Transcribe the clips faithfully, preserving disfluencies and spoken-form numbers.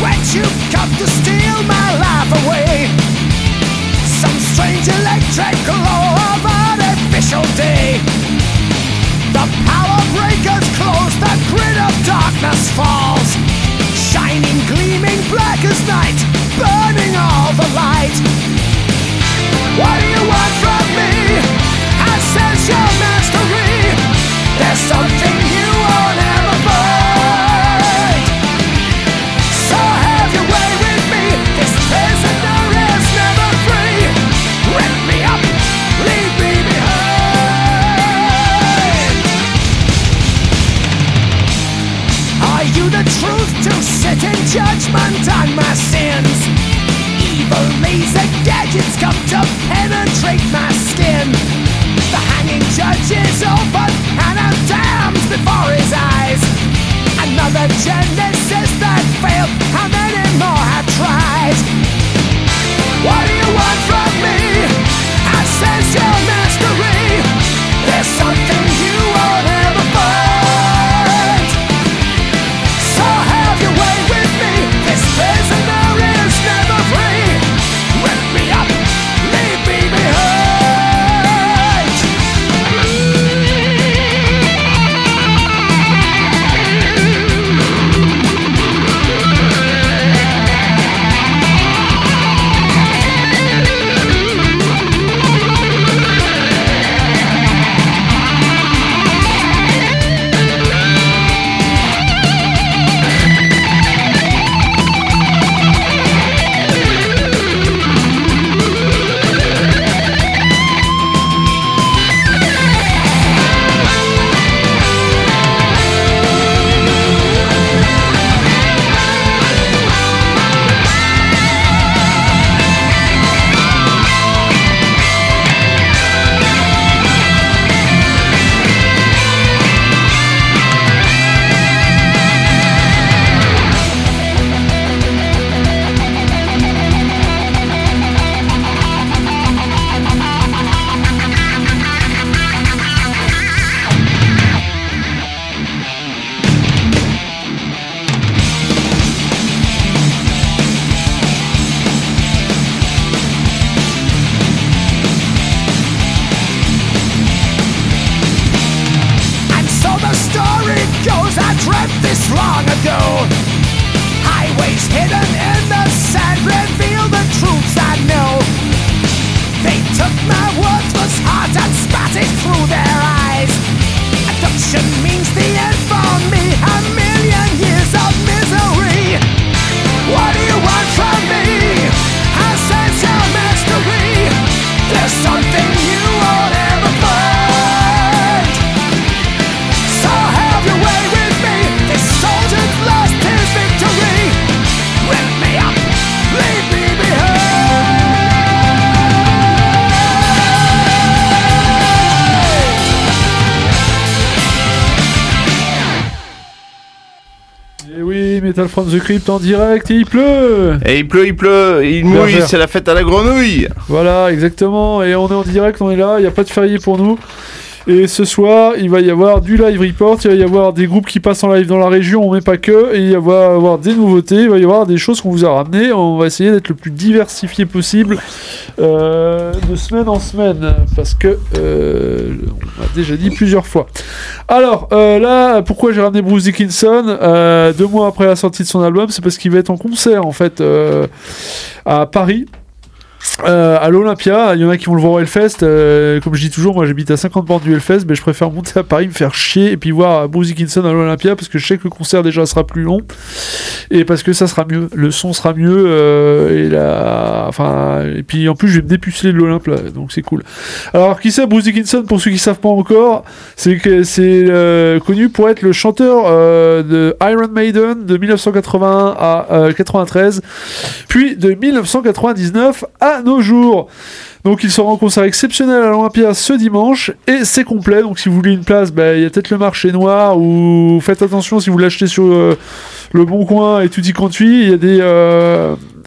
sweat you've come to steal my life away. Some strange electric glow of artificial day. The power breakers close, the grid of darkness falls. Shining, gleaming black as night, burning all the light. What do you want from me? I sense your mastery. There's something you won't ever find. So have your way with me. This prisoner is never free. Rip me up, leave me behind. Are you the truth to sit in judgment on my sins? Evil laser gadgets come to penetrate my skin. The hanging judge is open and I'm damned before his eyes. Another genesis that failed, how many more have tried? What do you want from me? I sense your mastery. There's something you won't ever find. So have your way with me. This prisoner is never free. Rip me up, leave me behind. Long ago, highways hidden in the sand reveal the truths I know. They took my worthless heart and spat it through their eyes. Adoption means the end for me, a million years of misery. What do you want from me? I sense your mastery. There's something you won't ever find. So have your way with me. This soldier's lost his victory. Rip me up, leave me behind. Et oui, Metal from the Crypt en direct, et il pleut. Et il pleut, il pleut, il mouille, Berger. c'est la fête à la grenouille. Voilà, exactement. Et on est en direct, on est là, il n'y a pas de férié pour nous. Et ce soir, il va y avoir du live report, il va y avoir des groupes qui passent en live dans la région, mais pas que, et il va y avoir des nouveautés, il va y avoir des choses qu'on vous a ramenées. On va essayer d'être le plus diversifié possible euh, de semaine en semaine, parce que euh, on a déjà dit plusieurs fois. Alors euh, là, pourquoi j'ai ramené Bruce Dickinson euh, deux mois après la sortie de son album? C'est parce qu'il va être en concert en fait euh, à Paris. Euh, à l'Olympia, il y en a qui vont le voir au Hellfest. Euh, comme je dis toujours, moi j'habite à cinquante bornes du Hellfest, mais je préfère monter à Paris, me faire chier et puis voir Bruce Dickinson à l'Olympia parce que je sais que le concert déjà sera plus long et parce que ça sera mieux, le son sera mieux euh, et la, enfin, et puis en plus je vais me dépuceler de l'Olympe là, donc c'est cool. Alors qui c'est Bruce Dickinson? Pour ceux qui savent pas encore, c'est que c'est euh, connu pour être le chanteur euh, de Iron Maiden de dix-neuf cent quatre-vingt-un à euh, quatre-vingt-treize, puis de dix-neuf cent quatre-vingt-dix-neuf à nos jours. Donc il sera en concert exceptionnel à l'Olympia ce dimanche et c'est complet. Donc si vous voulez une place, bah, il y a peut-être le marché noir ou faites attention si vous l'achetez sur euh, le Bon Coin et Tutti Quanti. Il y a des, euh,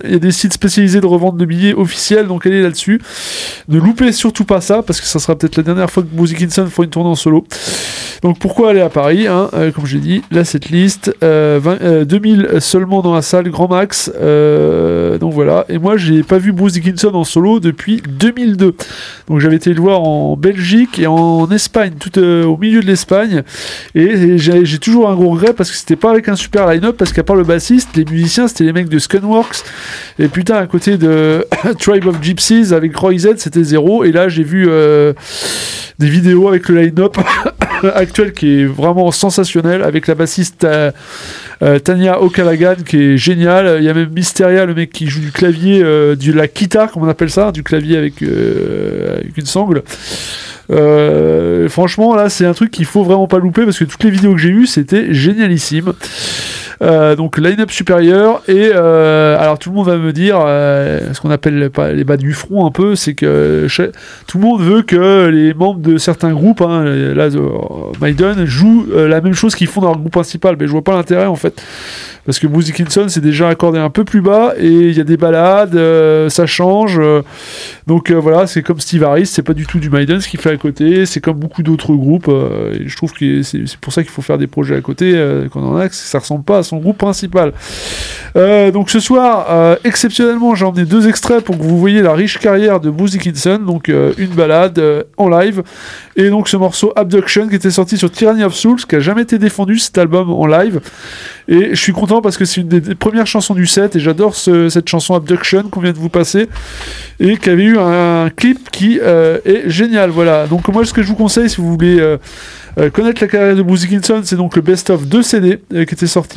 Il y a des sites spécialisés de revente de billets officiels, donc allez là-dessus. Ne loupez surtout pas ça, parce que ça sera peut-être la dernière fois que Bruce Dickinson fera une tournée en solo. Donc pourquoi aller à Paris, hein, euh, comme j'ai dit, là cette liste, euh, vingt, euh, deux mille seulement dans la salle, grand max, euh, donc voilà. Et moi j'ai pas vu Bruce Dickinson en solo depuis deux mille deux. Donc j'avais été le voir en Belgique et en Espagne, tout euh, au milieu de l'Espagne. Et, et j'ai, j'ai toujours un gros regret parce que c'était pas avec un super line-up, parce qu'à part le bassiste, les musiciens c'était les mecs de Scunworks. Et putain, à côté de Tribe of Gypsies avec Roy Z, c'était zéro. Et là j'ai vu euh, des vidéos avec le line-up actuel qui est vraiment sensationnel, avec la bassiste euh, euh, Tanya O'Callaghan qui est géniale. Il y a même Mysteria, le mec qui joue du clavier, euh, de la guitare comme on appelle ça, du clavier avec, euh, avec une sangle. Euh, franchement là c'est un truc qu'il faut vraiment pas louper, parce que toutes les vidéos que j'ai eues c'était génialissime. Euh, donc line-up supérieur. Et euh, alors tout le monde va me dire euh, ce qu'on appelle les bas du front un peu, c'est que chez, tout le monde veut que les membres de certains groupes, hein, là euh, Maiden, jouent euh, la même chose qu'ils font dans leur groupe principal. Mais je vois pas l'intérêt en fait, parce que Bruce Dickinson c'est déjà accordé un peu plus bas et il y a des balades, euh, ça change, euh, donc euh, voilà, c'est comme Steve Harris, c'est pas du tout du Maiden ce qu'il fait à côté, c'est comme beaucoup d'autres groupes, euh, et je trouve que c'est, c'est pour ça qu'il faut faire des projets à côté euh, quand on en a, que ça ressemble pas à son groupe principal. Euh, donc ce soir, euh, exceptionnellement, j'ai emmené deux extraits pour que vous voyez la riche carrière de Bruce Dickinson, donc euh, une balade euh, en live, et donc ce morceau Abduction qui était sorti sur Tyranny of Souls, qui a jamais été défendu cet album en live, et je suis content parce que c'est une des, des premières chansons du set, et j'adore ce, cette chanson Abduction qu'on vient de vous passer, et qui avait eu un, un clip qui euh, est génial. Voilà, donc moi ce que je vous conseille si vous voulez euh, euh, connaître la carrière de Bruce Dickinson, c'est donc le best-of deux C D euh, qui était sorti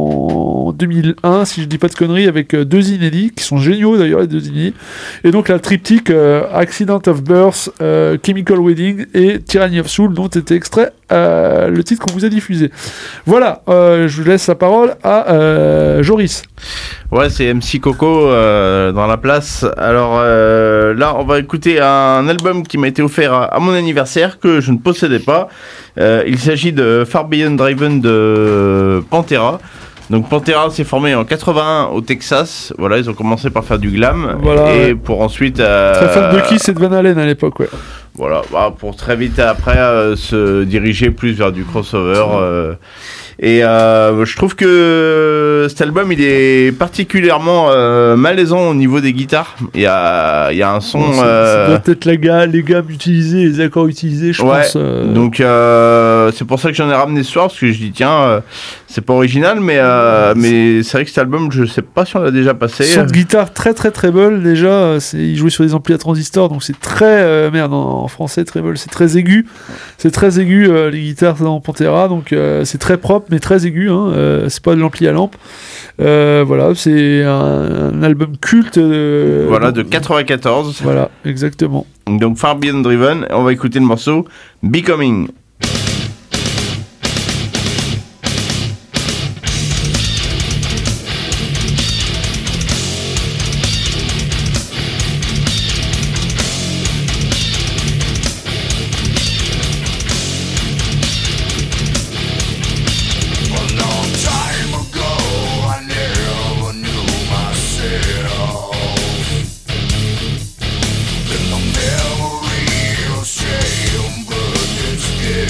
en deux mille un, si je dis pas de conneries, avec euh, deux inédits qui sont géniaux d'ailleurs, les deux inédits, et donc la triptyque euh, Accident of Birth, euh, Chemical Wedding et Tyranny of Soul, dont était extrait euh, le titre qu'on vous a diffusé. Voilà, euh, je vous laisse la parole à euh, Joris. Ouais, c'est M C Coco euh, dans la place. Alors euh, là, on va écouter un album qui m'a été offert à, à mon anniversaire, que je ne possédais pas. Euh, il s'agit de Far Beyond Driven de Pantera. Donc Pantera s'est formé en quatre-vingt-un au Texas. Voilà, ils ont commencé par faire du glam, voilà, et ouais. pour ensuite euh, très fan de Kiss et de Van Halen à l'époque, ouais. Voilà, bah, pour très vite après euh, se diriger plus vers du crossover. Euh, et euh, je trouve que cet album il est particulièrement euh, malaisant au niveau des guitares. Il y a, il y a un son. Bon, euh... ça doit être la gamme, les gammes utilisées, les accords utilisés, je ouais, pense. Euh... Donc euh, c'est pour ça que j'en ai ramené ce soir, parce que je dis tiens, euh, c'est pas original, mais euh, mais c'est vrai que cet album, je sais pas si on l'a déjà passé. Son de guitare très très treble déjà. C'est, il jouait sur des amplis à transistor, donc c'est très euh, merde en, en français treble, c'est très aigu. C'est très aigu euh, les guitares dans Pantera, donc euh, c'est très propre mais très aigu. Hein, euh, c'est pas de l'ampli à lampe. Euh, voilà, c'est un, un album culte. Euh, voilà, de quatre-vingt-quatorze. Voilà, exactement. Donc Far Beyond Driven, on va écouter le morceau Becoming. Memory of shame, but it's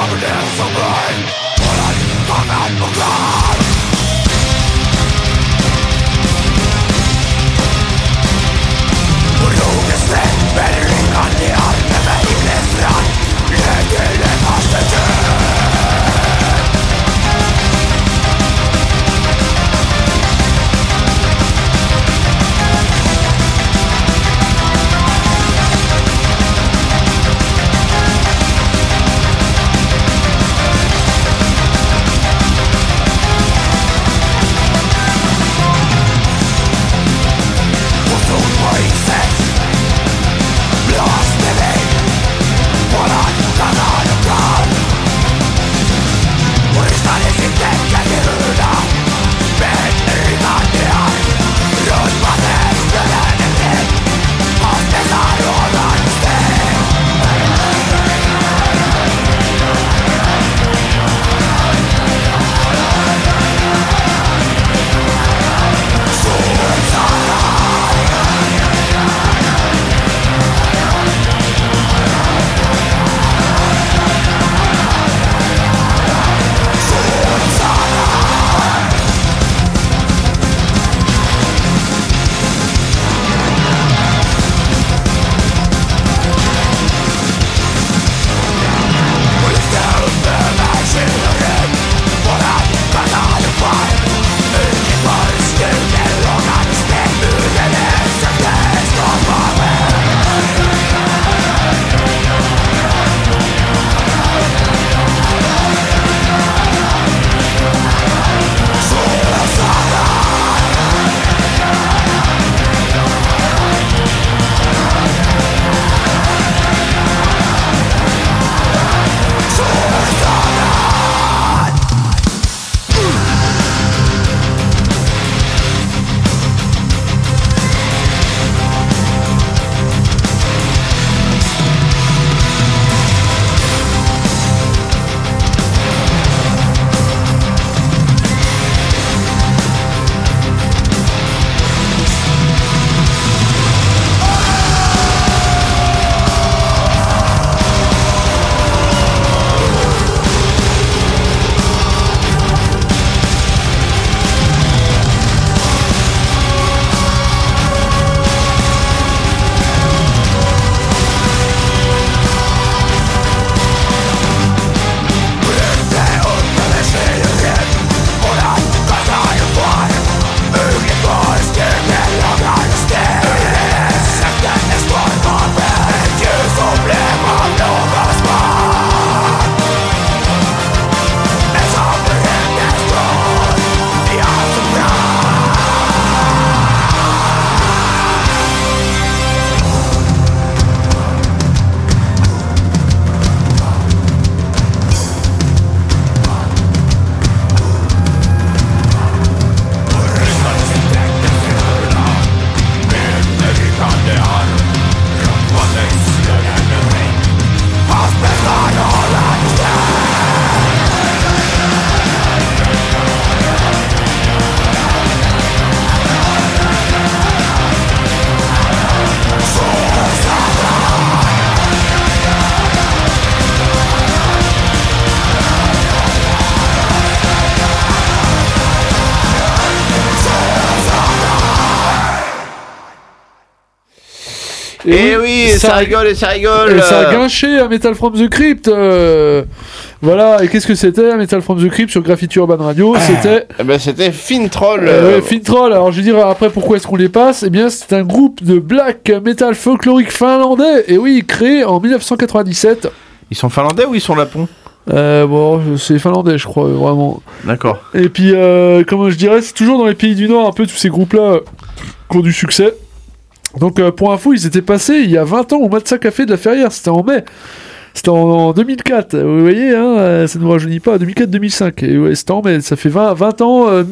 Et, et oui, ça, ça rigole et ça rigole. Et ça a gâché à Metal from the Crypt. Euh, voilà, et qu'est-ce que c'était à Metal from the Crypt sur Graffiti Urban Radio? ah, C'était. Eh ben, c'était Fintroll. Euh, euh... ouais, Fintroll. Alors je vais dire après pourquoi est-ce qu'on les passe. Eh bien, c'est un groupe de black metal folklorique finlandais. Et oui, créé en dix-neuf cent quatre-vingt-dixsept. Ils sont finlandais ou ils sont lapons? Euh, bon, c'est finlandais, je crois, vraiment. D'accord. Et puis, euh, comment je dirais, c'est toujours dans les pays du Nord, un peu tous ces groupes-là euh, qui ont du succès. Donc, euh, pour info, ils étaient passés il y a vingt ans au Matza Café de la Ferrière, c'était en mai. C'était en, en deux mille quatre, vous voyez, hein, ça ne nous rajeunit pas, deux mille quatre deux mille cinq. Et ouais, c'était en mai, ça fait vingt, vingt ans, euh,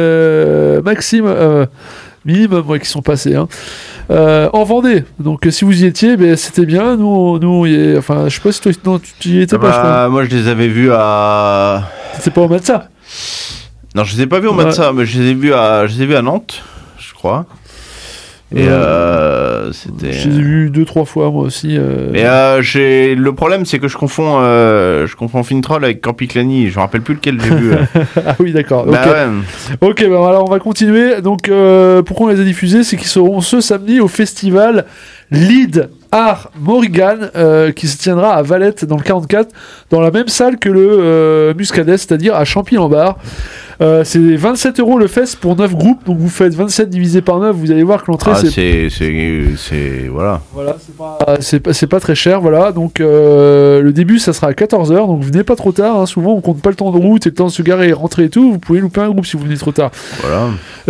euh, maximum, euh, minimum, ouais, qui sont passés. Hein. Euh, en Vendée, donc si vous y étiez, ben, c'était bien. Nous, nous y est, enfin, je sais pas si toi, non, tu y étais ah pas, bah, je crois. Moi, je les avais vus à. C'était pas au Matza? Non, je les ai pas vus au ouais. Matza, mais je les ai vus à, je les ai vus à Nantes, je crois. Et euh, c'était. J'ai vu deux trois fois moi aussi. Euh... Mais euh, j'ai le problème, c'est que je confonds, euh, je confonds Fintroll avec Campiclani. Je me rappelle plus lequel j'ai vu. Ah oui, d'accord. Bah ok, ouais. ok, bah alors on va continuer. Donc, euh, pourquoi on les a diffusés, c'est qu'ils seront ce samedi au festival Lead Art Morrigan, euh, qui se tiendra à Valette dans le quarante-quatre, dans la même salle que le euh, Muscadet, c'est-à-dire à Champy-en-Bar. Euh, c'est vingt-sept euros le fest pour neuf groupes, donc vous faites vingt-sept divisé par neuf, vous allez voir que l'entrée Ah, c'est... c'est, c'est, c'est, voilà. Voilà, c'est pas, c'est pas, c'est pas très cher, voilà. Donc euh, le début ça sera à quatorze heures, donc venez pas trop tard, hein. Souvent on compte pas le temps de route et le temps de se garer et rentrer et tout, vous pouvez louper un groupe si vous venez trop tard. Voilà.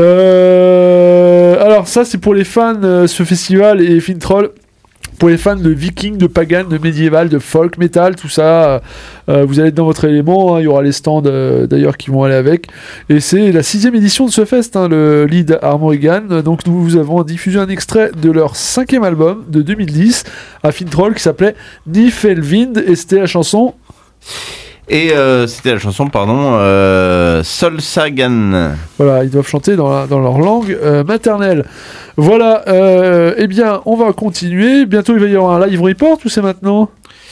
Euh, alors ça c'est pour les fans, euh, ce festival et Fintroll. Pour les fans de Viking, de Pagan, de médiéval, de folk, metal, tout ça, euh, vous allez être dans votre élément. Hein, il y aura les stands euh, d'ailleurs qui vont aller avec. Et c'est la sixième édition de ce fest, hein, le Lead Art Morrigan. Donc nous vous avons diffusé un extrait de leur cinquième album de deux mille dix à Fintroll qui s'appelait Niflheim, et c'était la chanson. Et euh, c'était la chanson, pardon, euh, Solsagan. Voilà, ils doivent chanter dans, la, dans leur langue euh, maternelle. Voilà, euh, eh bien, on va continuer. Bientôt, il va y avoir un live report, ou c'est maintenant ?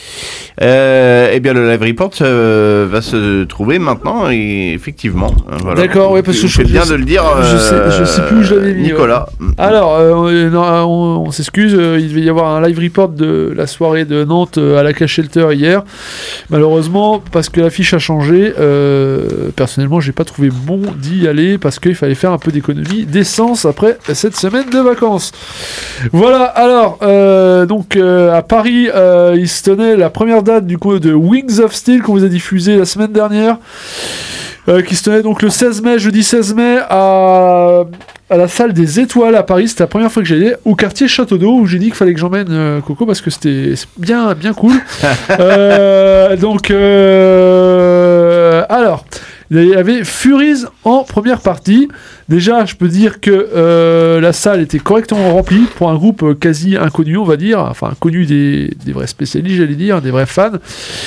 Euh, eh bien, le live report euh, va se trouver maintenant, et effectivement. Euh, voilà. D'accord, ouais, parce que je fais bien sais, de le dire. Je sais, je sais plus où je l'avais mis. Nicolas. Ouais. Alors, euh, non, on, on s'excuse, euh, il devait y avoir un live report de la soirée de Nantes euh, à la Cache Shelter hier. Malheureusement, parce que l'affiche a changé, euh, personnellement, j'ai pas trouvé bon d'y aller parce qu'il fallait faire un peu d'économie d'essence après cette semaine de vacances. Voilà, alors, euh, donc euh, à Paris, euh, il se tenait la première date du coup de Wings of Steel qu'on vous a diffusé la semaine dernière, euh, qui se tenait donc le seize mai, jeudi seize mai à, à la salle des Étoiles à Paris. C'était la première fois que j'allais au quartier Château d'Eau, où j'ai dit qu'il fallait que j'emmène euh, Coco parce que c'était bien, bien cool. euh, donc euh, alors il y avait Furies en première partie. Déjà, je peux dire que euh, la salle était correctement remplie pour un groupe quasi inconnu, on va dire. Enfin, connu des, des vrais spécialistes, j'allais dire, des vrais fans.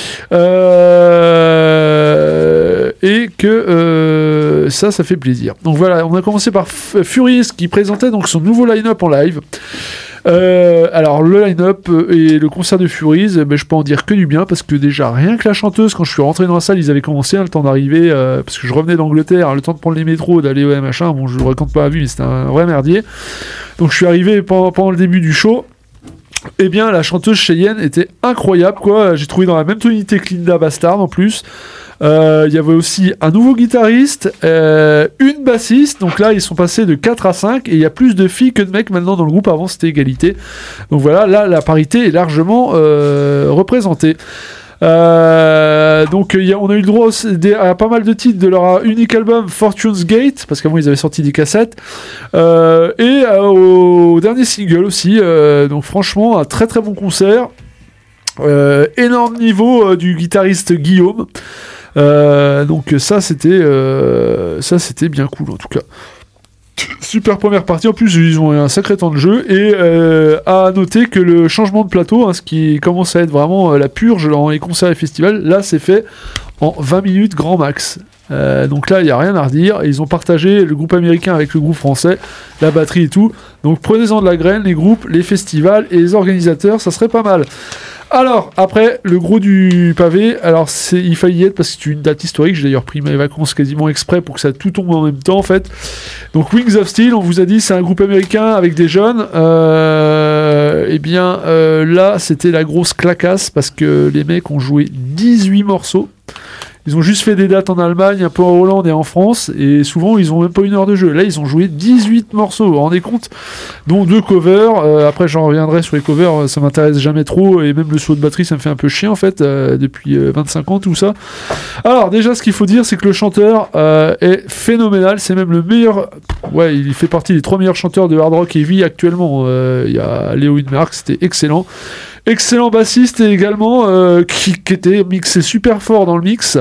Euh, et que euh, ça, ça fait plaisir. Donc voilà, on a commencé par F- Furies qui présentait donc son nouveau line-up en live. Euh, alors le line-up et le concert de Furies, ben, je peux en dire que du bien parce que déjà rien que la chanteuse, quand je suis rentré dans la salle, ils avaient commencé hein, le temps d'arriver euh, parce que je revenais d'Angleterre, le temps de prendre les métros, d'aller au machin. Bon, je vous raconte pas la vie, mais c'était un vrai merdier. Donc je suis arrivé pendant, pendant le début du show. Eh bien, la chanteuse Cheyenne était incroyable, quoi. J'ai trouvé dans la même tonalité que Linda Bastard en plus. Il euh, y avait aussi un nouveau guitariste, euh, une bassiste, donc là ils sont passés de quatre à cinq et il y a plus de filles que de mecs maintenant dans le groupe, avant c'était égalité. Donc voilà, là la parité est largement euh, représentée. Euh, donc y a, on a eu le droit aussi des, à pas mal de titres de leur unique album Fortune's Gate, parce qu'avant ils avaient sorti des cassettes, euh, et euh, au dernier single aussi, euh, donc franchement un très très bon concert. Euh, énorme niveau euh, du guitariste Guillaume. Euh, donc ça c'était euh, ça c'était bien cool en tout cas. Super première partie, en plus ils ont un sacré temps de jeu et euh, à noter que le changement de plateau, hein, ce qui commence à être vraiment euh, la purge dans les concerts et festivals, là c'est fait en vingt minutes grand max. Euh, donc là il n'y a rien à redire, ils ont partagé le groupe américain avec le groupe français, la batterie et tout, donc prenez-en de la graine, les groupes, les festivals et les organisateurs, ça serait pas mal. Alors, après, le gros du pavé, alors c'est, il fallait y être parce que c'est une date historique, j'ai d'ailleurs pris mes vacances quasiment exprès pour que ça tout tombe en même temps en fait. Donc Wings of Steel, on vous a dit, c'est un groupe américain avec des jeunes, euh, et bien euh, là c'était la grosse clacasse parce que les mecs ont joué dix-huit morceaux. Ils ont juste fait des dates en Allemagne, un peu en Hollande et en France, et souvent ils ont même pas une heure de jeu. Là ils ont joué dix-huit morceaux, vous vous rendez compte, dont deux covers. Euh, après j'en reviendrai sur les covers, ça m'intéresse jamais trop, et même le saut de batterie ça me fait un peu chier en fait, euh, depuis euh, vingt-cinq ans tout ça. Alors déjà ce qu'il faut dire c'est que le chanteur euh, est phénoménal, c'est même le meilleur, ouais il fait partie des trois meilleurs chanteurs de hard rock heavy actuellement. Il euh, y a Léo Hudmark, c'était excellent. Excellent bassiste et également euh, qui, qui était mixé super fort dans le mix.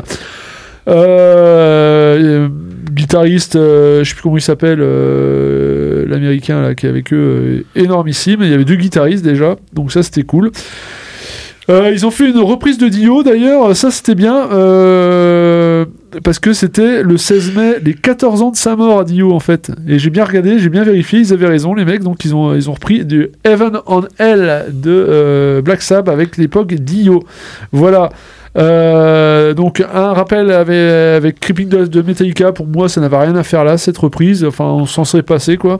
Euh, guitariste, euh, je sais plus comment il s'appelle, euh, l'américain là, qui est avec eux, euh, énormissime. Il y avait deux guitaristes déjà, donc ça c'était cool. Euh, ils ont fait une reprise de Dio d'ailleurs, ça c'était bien, euh, parce que c'était le seize mai, les quatorze ans de sa mort à Dio en fait. Et j'ai bien regardé, j'ai bien vérifié, ils avaient raison les mecs, donc ils ont, ils ont repris du Heaven on Hell de euh, Black Sabbath avec l'époque Dio. Voilà. Euh, donc un rappel avec, avec Creeping Death de Metallica, pour moi ça n'avait rien à faire là, cette reprise, enfin on s'en serait passé quoi.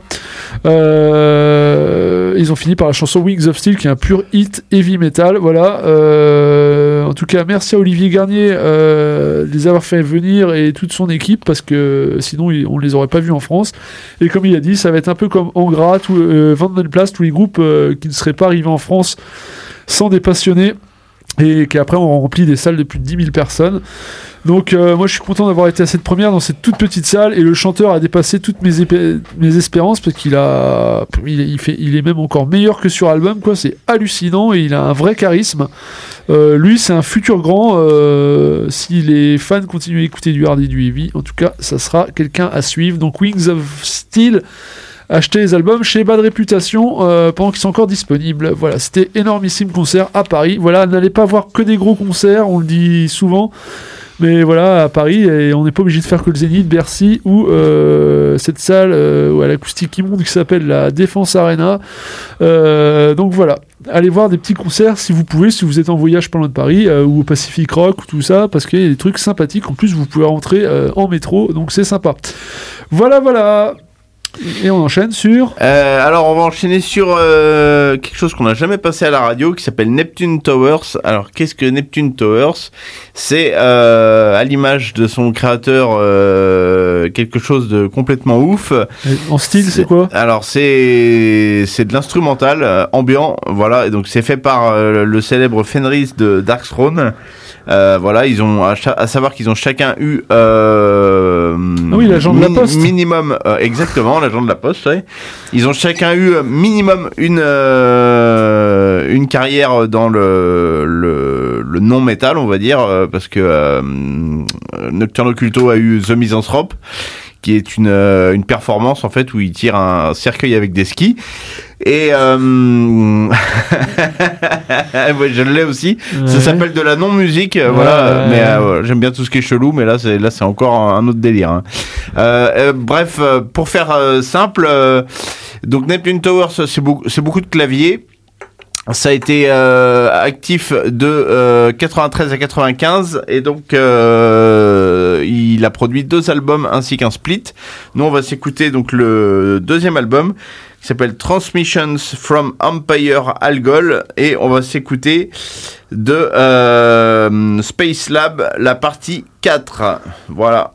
Euh, ils ont fini par la chanson Wings of Steel qui est un pur hit heavy metal, voilà. Euh, en tout cas merci à Olivier Garnier euh, de les avoir fait venir et toute son équipe, parce que sinon on les aurait pas vus en France. Et comme il a dit, ça va être un peu comme Angra, tout, euh, Vandenplast, tous les groupes euh, qui ne seraient pas arrivés en France sans des passionnés, et qui après ont rempli des salles de plus de dix mille personnes. Donc euh, moi je suis content d'avoir été à cette première dans cette toute petite salle, et le chanteur a dépassé toutes mes, épé- mes espérances, parce qu'il a il, il, fait, il est même encore meilleur que sur album quoi, c'est hallucinant, et il a un vrai charisme. Euh, lui c'est un futur grand, euh, si les fans continuent à écouter du hard et du heavy, en tout cas ça sera quelqu'un à suivre. Donc Wings of Steel, achetez les albums chez Bad Réputation euh, pendant qu'ils sont encore disponibles. Voilà, c'était énormissime concert à Paris. Voilà, n'allez pas voir que des gros concerts, on le dit souvent, mais voilà, à Paris, et on n'est pas obligé de faire que le Zénith, Bercy ou euh, cette salle euh, à l'acoustique immonde qui s'appelle la Défense Arena. Euh, donc voilà, allez voir des petits concerts si vous pouvez, si vous êtes en voyage pas loin de Paris, euh, ou au Pacific Rock ou tout ça, parce qu'il y a des trucs sympathiques. En plus, vous pouvez rentrer euh, en métro, donc c'est sympa. Voilà, voilà. Et on enchaîne sur... Euh, alors on va enchaîner sur euh, quelque chose qu'on n'a jamais passé à la radio, qui s'appelle Neptune Towers. Alors qu'est-ce que Neptune Towers ? C'est euh, à l'image de son créateur euh, quelque chose de complètement ouf. En style, c'est, c'est quoi ? Alors c'est c'est de l'instrumental euh, ambiant, voilà. Et donc c'est fait par euh, le célèbre Fenris de Darkthrone. Euh, voilà, ils ont à, cha- à savoir qu'ils ont chacun eu euh, ah oui, l'agent mi- de la Poste. minimum euh, exactement l'agent de la Poste. Ouais. Ils ont chacun eu minimum une euh, une carrière dans le le, le non métal, on va dire, euh, parce que euh, Nocturne Occulto a eu The Misanthrope, qui est une euh, une performance en fait où il tire un cercueil avec des skis. Et euh... ouais, je l'ai aussi. Ouais. Ça s'appelle de la non-musique, euh, ouais, voilà. Ouais. Mais euh, j'aime bien tout ce qui est chelou, mais là c'est là c'est encore un autre délire. Hein. Euh, euh, bref, euh, pour faire euh, simple, euh, donc Neptune Towers, c'est beaucoup c'est beaucoup de claviers. Ça a été euh, actif de euh, quatre-vingt-treize à quatre-vingt-quinze, et donc euh, il a produit deux albums ainsi qu'un split. Nous on va s'écouter donc le deuxième album qui s'appelle Transmissions from Empire Algol, et on va s'écouter de euh, Space Lab la partie quatre. Voilà.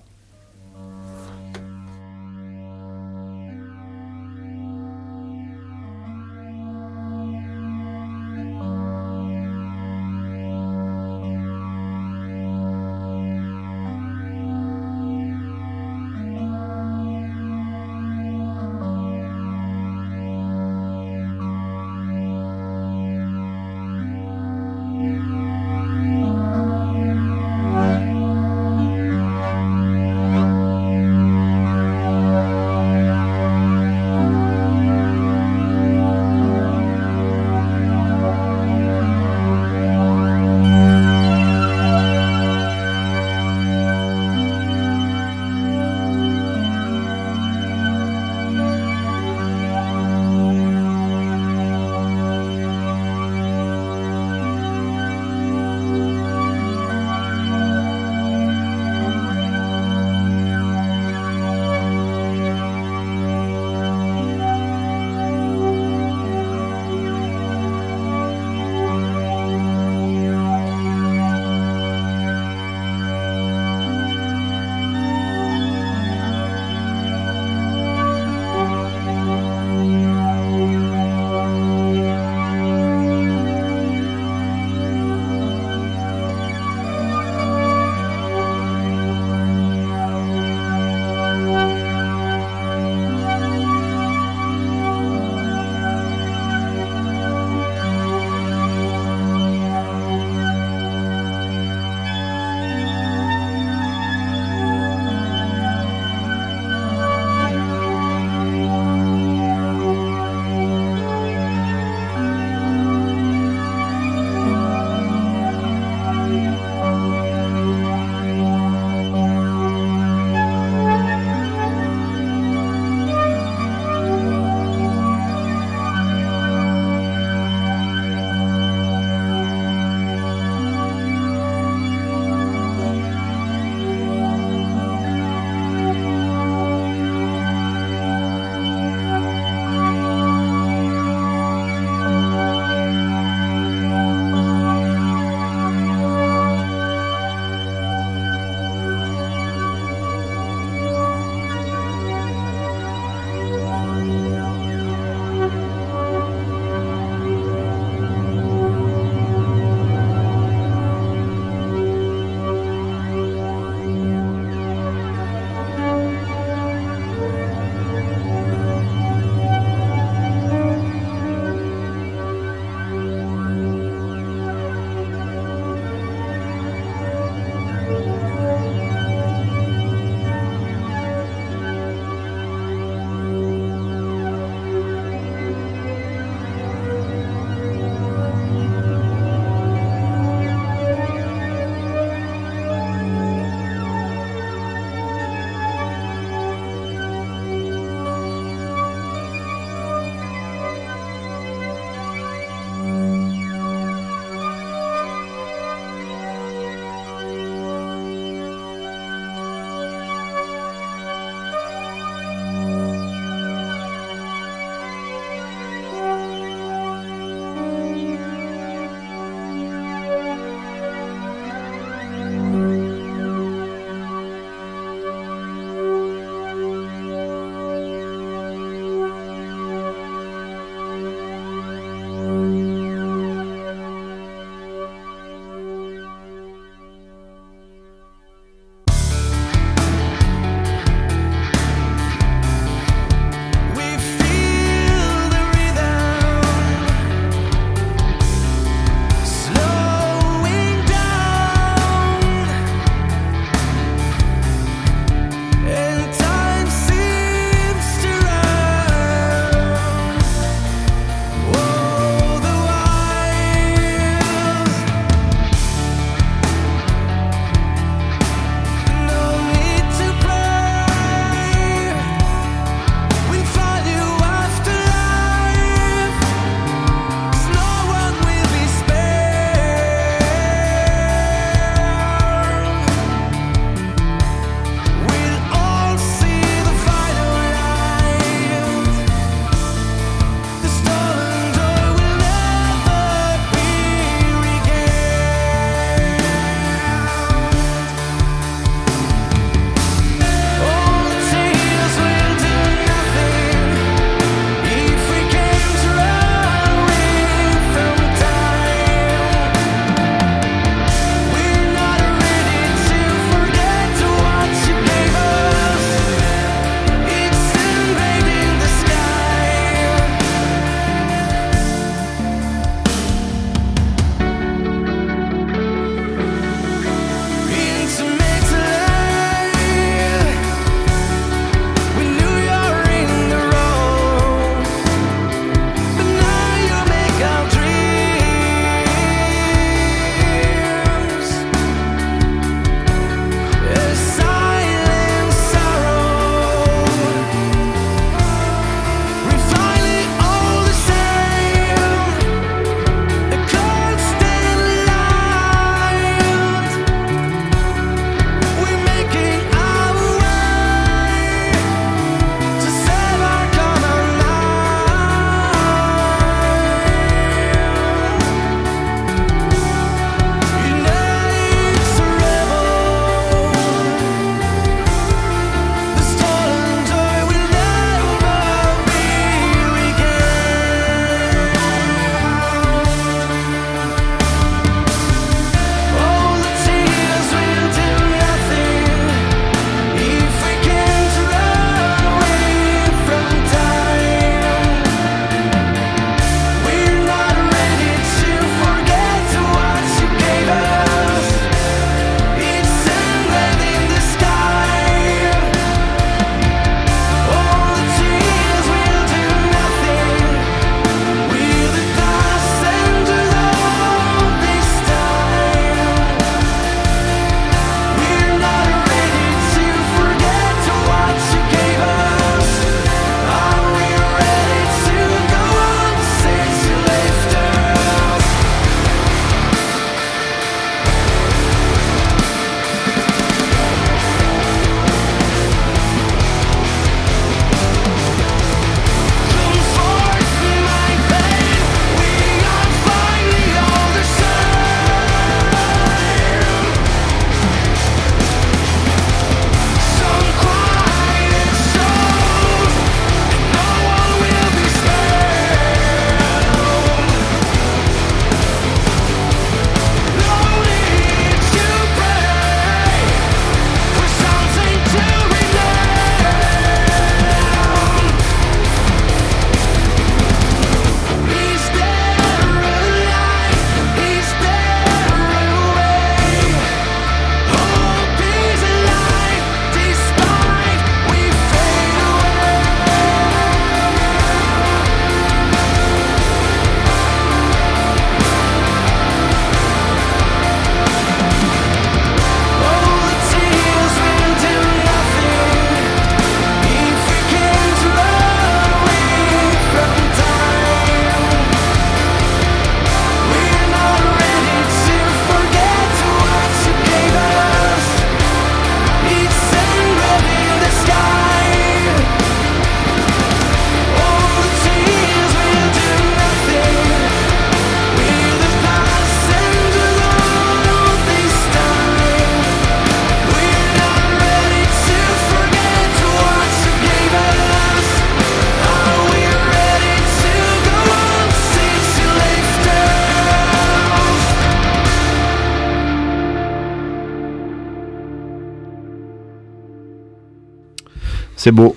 C'est beau.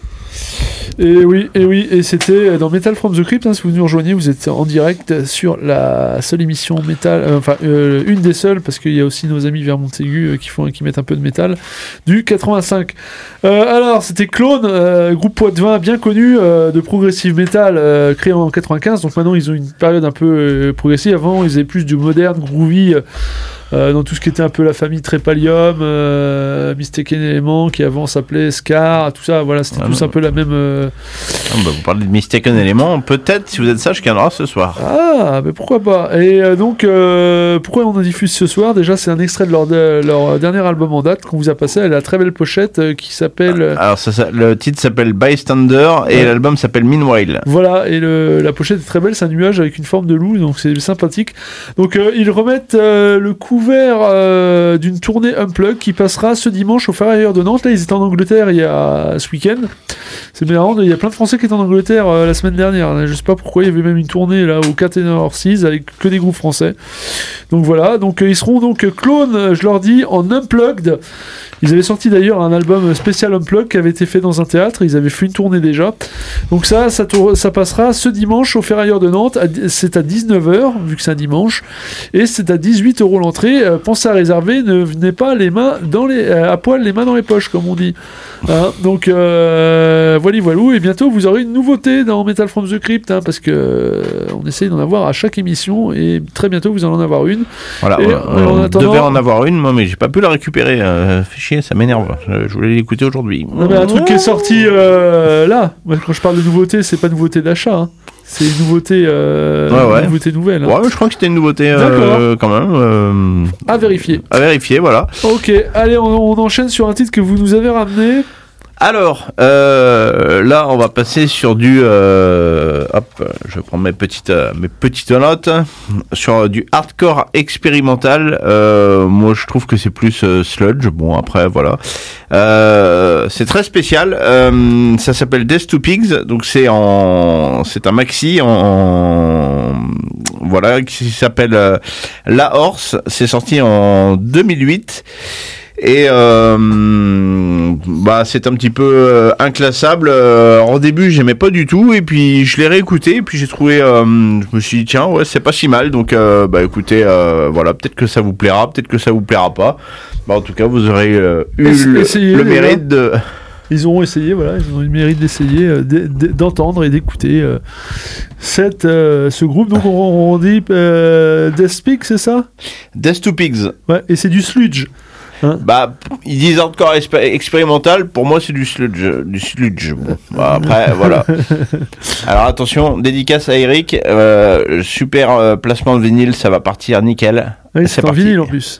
Et oui, et oui, et c'était dans Metal from the Crypt. Hein, si vous nous rejoignez, vous êtes en direct sur la seule émission métal, euh, enfin euh, une des seules, parce qu'il y a aussi nos amis vers Montaigu euh, qui font, qui mettent un peu de métal du quatre-vingt-cinq. Euh, alors, c'était Clone, euh, groupe poitevin bien connu euh, de progressive metal, euh, créé en quatre-vingt-quinze. Donc maintenant, ils ont une période un peu euh, progressive. Avant, ils avaient plus du moderne, groovy. Euh, Euh, dans tout ce qui était un peu la famille Trépalium, euh, Mistaken Element, qui avant s'appelait Scar, tout ça, voilà, c'était ah, tous non. un peu la même. Euh... Ah, bah, vous parlez de Mistaken Element, peut-être, si vous êtes sage, qu'il y en aura ce soir. Ah, mais pourquoi pas. Et euh, donc, euh, pourquoi on en diffuse ce soir? Déjà, c'est un extrait de leur, de leur dernier album en date qu'on vous a passé. Elle a la très belle pochette euh, qui s'appelle. Euh... Alors, ça, ça, le titre s'appelle Bystander et ouais. L'album s'appelle Meanwhile. Voilà, et le, la pochette est très belle, c'est un nuage avec une forme de loup, donc c'est sympathique. Donc, euh, ils remettent euh, le coup couvert euh, d'une tournée Unplugged qui passera ce dimanche au Ferrailleur de Nantes. Là, ils étaient en Angleterre il y a ce week-end. C'est marrant, il y a plein de Français qui étaient en Angleterre euh, la semaine dernière. Je sais pas pourquoi, il y avait même une tournée là au Catenary Horses avec que des groupes français. Donc voilà, donc euh, ils seront donc Clone, je leur dis, en Unplugged. Ils avaient sorti d'ailleurs un album spécial Unplugged qui avait été fait dans un théâtre. Ils avaient fait une tournée déjà. Donc ça, ça, tour- ça passera ce dimanche au Ferrailleur de Nantes. C'est à dix-neuf heures, vu que c'est un dimanche. Et c'est à dix-huit euros l'entrée. Euh, pensez à réserver. Ne venez pas les mains dans les, euh, à poil, les mains dans les poches, comme on dit. Hein, donc euh, voilà, voilà. Et bientôt, vous aurez une nouveauté dans Metal from the Crypt. Hein, parce que euh, on essaye d'en avoir à chaque émission. Et très bientôt, vous allez en avoir une. Voilà, et, on, euh, on attendant... devait en avoir une, moi, mais j'ai pas pu la récupérer. Euh, fait chier, ça m'énerve. Je, je voulais l'écouter aujourd'hui. Non, mais un truc qui est sorti euh, là. Moi, quand je parle de nouveauté, c'est pas nouveauté d'achat. Hein. C'est une nouveauté, euh, ouais, ouais. Une nouveauté nouvelle. Hein. Ouais, je crois que c'était une nouveauté euh, quand même. Euh, à vérifier. À vérifier, voilà. Ok, allez, on, on enchaîne sur un titre que vous nous avez ramené. Alors, euh, là, on va passer sur du... Euh, hop, je prends mes petites, euh, mes petites notes. Sur du hardcore expérimental. Euh, moi, je trouve que c'est plus euh, sludge. Bon, après, voilà. Euh, c'est très spécial. Euh, ça s'appelle Death to Pigs. Donc, c'est en, c'est un maxi en... en voilà, qui s'appelle euh, La Horse. C'est sorti en deux mille huit. Et euh, bah c'est un petit peu euh, inclassable. Euh, au début j'aimais pas du tout et puis je l'ai réécouté et puis j'ai trouvé, euh, je me suis dit tiens ouais c'est pas si mal donc euh, bah écoutez euh, voilà peut-être que ça vous plaira, peut-être que ça vous plaira pas. Bah en tout cas vous aurez euh, eu le, essayez, le mérite de. Ils ont essayé, voilà, ils ont eu le mérite d'essayer, euh, d'entendre et d'écouter euh, cette, euh, ce groupe. Donc on, on dit euh, Death Pigs, c'est ça? Death to Pigs. Ouais, et c'est du sludge. Hein bah, ils disent hardcore expé- expérimental, pour moi c'est du sludge. Du sludge. Bon. Bah, après, voilà. Alors attention, dédicace à Eric, euh, super euh, placement de vinyle, ça va partir nickel. Oui, c'est, c'est en vinyle en plus.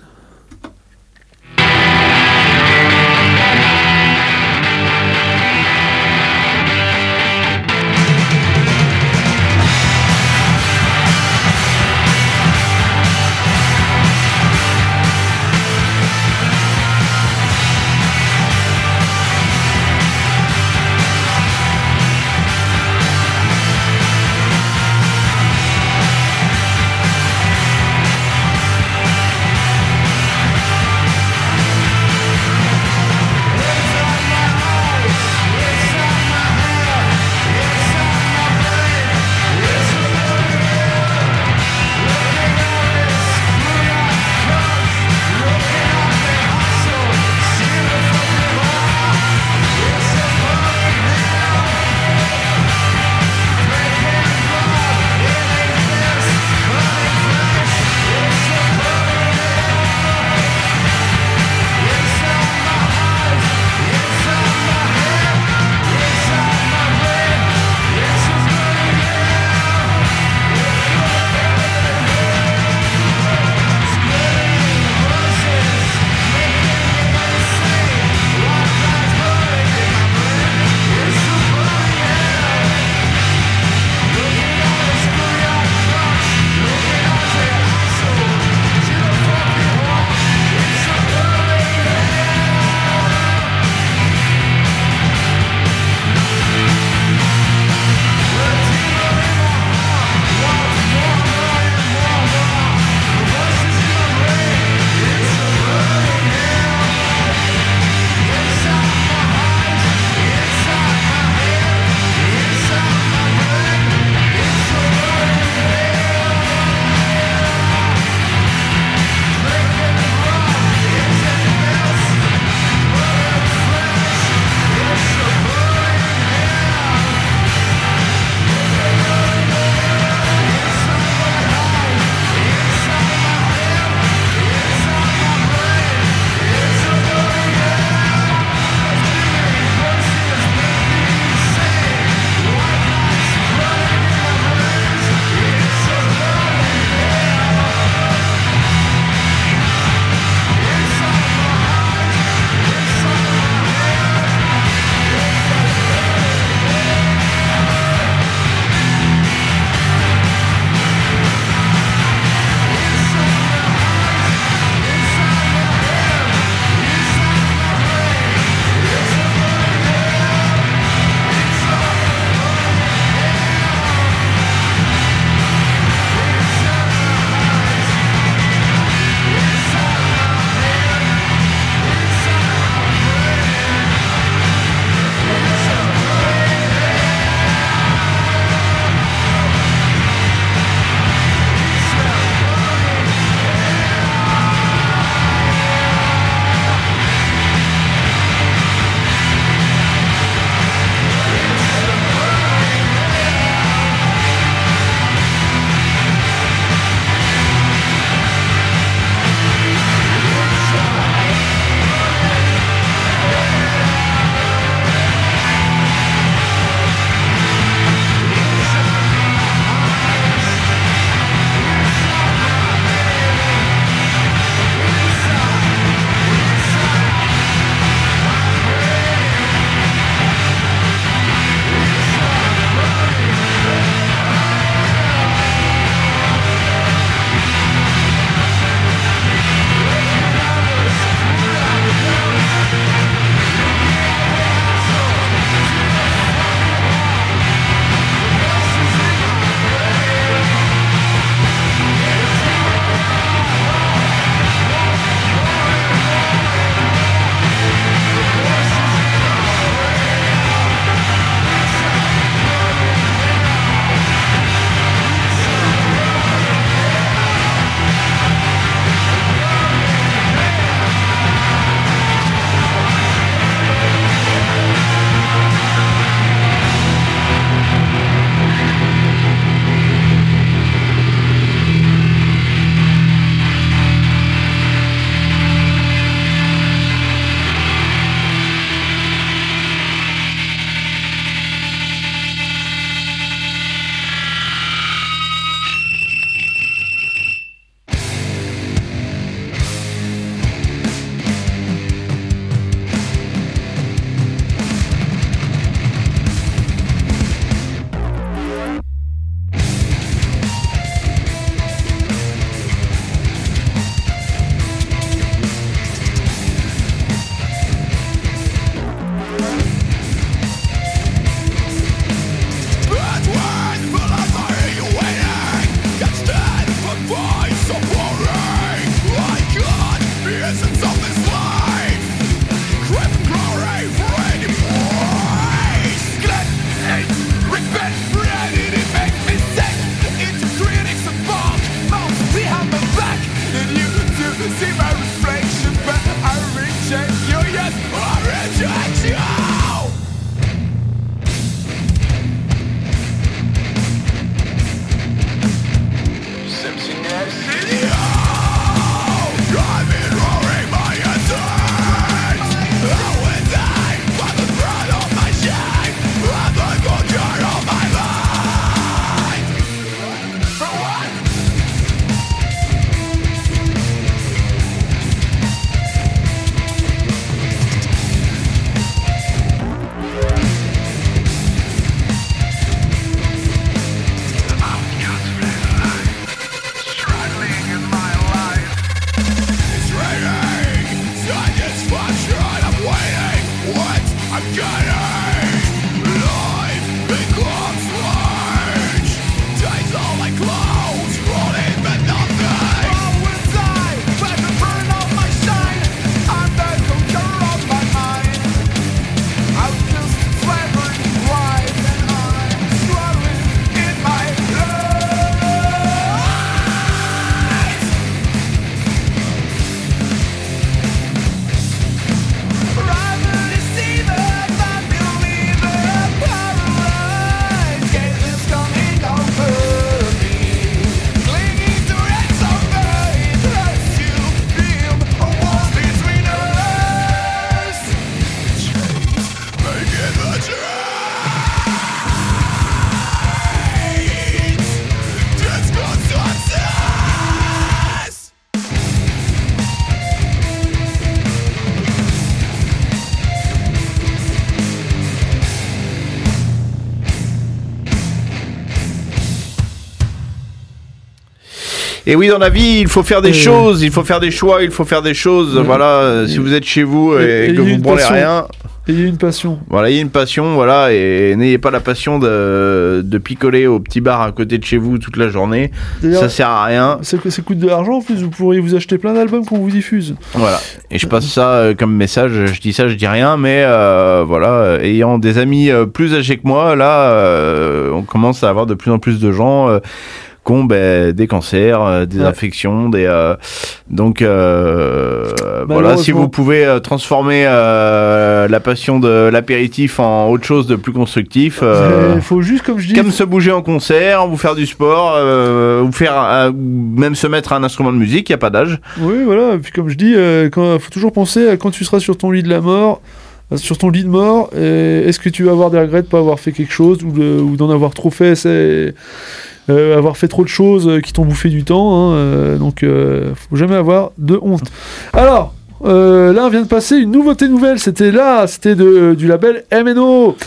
Et oui, dans la vie, il faut faire des Et choses, il faut faire des choix, il faut faire des choses. Ouais. Voilà, euh, si vous êtes chez vous et, Et- et que il y a vous une branlez passion. rien, Ayez une passion. voilà, il y a une passion, voilà, et n'ayez pas la passion de, de picoler au petit bar à côté de chez vous toute la journée. D'ailleurs, Ça sert à rien. ça, ça coûte de l'argent en plus, vous pourriez vous acheter plein d'albums qu'on vous diffuse. Voilà. Et je passe ça euh, comme message. Je dis ça, je dis rien, mais euh, voilà, euh, ayant des amis euh, plus âgés que moi, là, euh, on commence à avoir de plus en plus de gens euh, qui ont ben, des cancers, euh, des Ouais. infections, des euh, donc euh, voilà. Malheureusement. Si vous pouvez euh, transformer euh, la passion de l'apéritif en autre chose de plus constructif. euh, Il faut juste, comme je dis, Comme se bouger en concert, vous faire du sport, euh, vous faire euh, même se mettre à un instrument de musique, il n'y a pas d'âge. oui, voilà. Et puis comme je dis, il faut toujours penser à quand tu seras sur ton lit de la mort, euh, sur ton lit de mort, et est-ce que tu vas avoir des regrets de pas avoir fait quelque chose ou, de- ou d'en avoir trop fait, c'est euh, avoir fait trop de choses euh, qui t'ont bouffé du temps. Hein, euh, donc, euh, faut jamais avoir de honte. Alors. euh, là, on vient de passer une nouveauté nouvelle. C'était là, c'était de, du label M N O.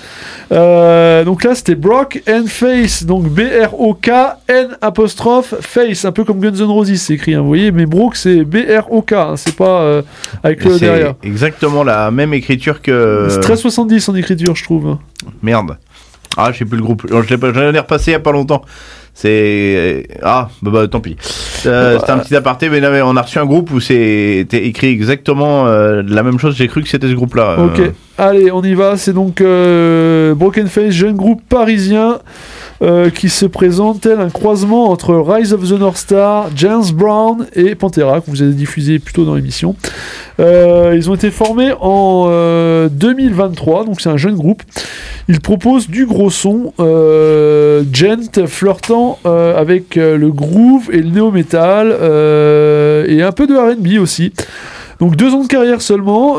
Euh, donc là, c'était Brock and Face. Donc B R O K N apostrophe Face. Un peu comme Guns N' Roses, c'est écrit. Hein, vous voyez, mais Brock, c'est B R O K. Hein, c'est pas euh, avec le C'est derrière. exactement la même écriture que. C'est treize soixante-dix en écriture, je trouve. Merde. Ah, je sais plus le groupe. Je l'ai pas- je l'ai repassé il y a pas longtemps. C'est ah bah, bah tant pis. Euh, C'était un petit aparté, mais là, on a reçu un groupe où c'était écrit exactement euh, la même chose. J'ai cru que c'était ce groupe-là. euh. Ok, allez, on y va. C'est donc euh, Broken Face, jeune groupe parisien euh, qui se présente tel un croisement entre Rise of the North Star, James Brown et Pantera, que vous avez diffusé plus tôt dans l'émission. Euh, ils ont été formés en euh, deux mille vingt-trois, donc c'est un jeune groupe. Ils proposent du gros son, euh, gent, flirtant euh, avec euh, le groove et le néo-metal, euh, et un peu de R and B aussi. Donc deux ans de carrière seulement,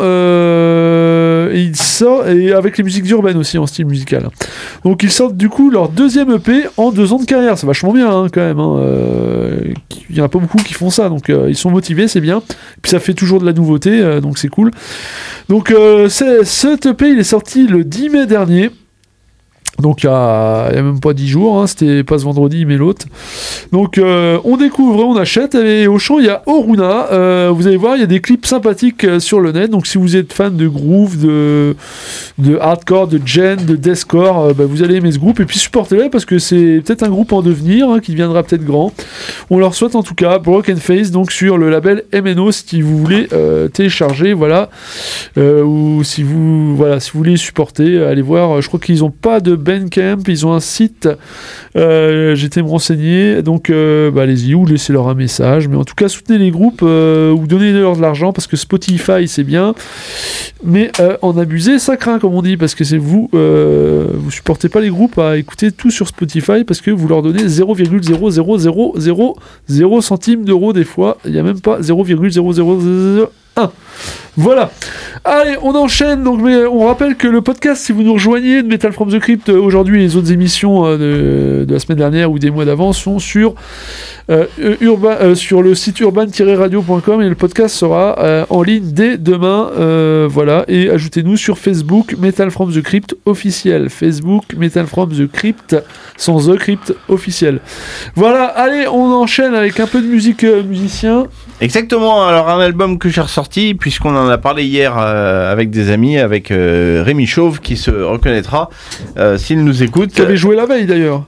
euh, et ils sortent, et avec les musiques urbaines aussi en style musical. Donc ils sortent du coup leur deuxième E P en deux ans de carrière, c'est vachement bien hein, quand même. Hein. Euh, il y en a pas beaucoup qui font ça, donc euh, ils sont motivés, c'est bien. Et puis ça fait toujours de la nouveauté, euh, donc c'est cool. Donc euh, c'est, cet E P il est sorti le dix mai dernier. Donc il y a, il y a même pas dix jours, hein, c'était pas ce vendredi mais l'autre. Donc euh, on découvre, on achète, et au chant il y a Oruna, euh, vous allez voir il y a des clips sympathiques euh, sur le net, donc si vous êtes fan de groove, de, de hardcore, de gen, de deathcore, euh, bah, vous allez aimer ce groupe, et puis supportez-les parce que c'est peut-être un groupe en devenir, hein, qui deviendra peut-être grand. On leur souhaite en tout cas Broken Face, donc sur le label M N O si vous voulez euh, télécharger, voilà, euh, ou si vous, voilà, si vous voulez supporter, euh, allez voir, je crois qu'ils ont pas de Bandcamp, ils ont un site, euh, j'étais me renseigner, donc euh, bah, allez-y ou laissez-leur un message, mais en tout cas soutenez les groupes euh, ou donnez-leur de l'argent parce que Spotify c'est bien, mais euh, en abuser ça craint comme on dit, parce que c'est vous, euh, vous supportez pas les groupes à écouter tout sur Spotify parce que vous leur donnez zéro virgule zéro zéro zéro zéro zéro centimes d'euros des fois, il n'y a même pas zéro virgule zéro zéro zéro un. Voilà. Allez, on enchaîne. Donc, mais on rappelle que le podcast, si vous nous rejoignez de Metal from the Crypt, euh, aujourd'hui, les autres émissions euh, de, de la semaine dernière ou des mois d'avant sont sur, euh, urba, euh, sur le site urban tiret radio point com, et le podcast sera euh, en ligne dès demain. Euh, voilà. Et ajoutez-nous sur Facebook Metal from the Crypt officiel. Facebook Metal from the Crypt sans The Crypt officiel. Voilà. Allez, on enchaîne avec un peu de musique euh, musicien. Exactement. Alors un album que j'ai ressorti puisqu'on en a parlé hier euh, avec des amis, avec euh, Rémi Chauve qui se reconnaîtra euh, s'il nous écoute. Qui avait joué la veille d'ailleurs.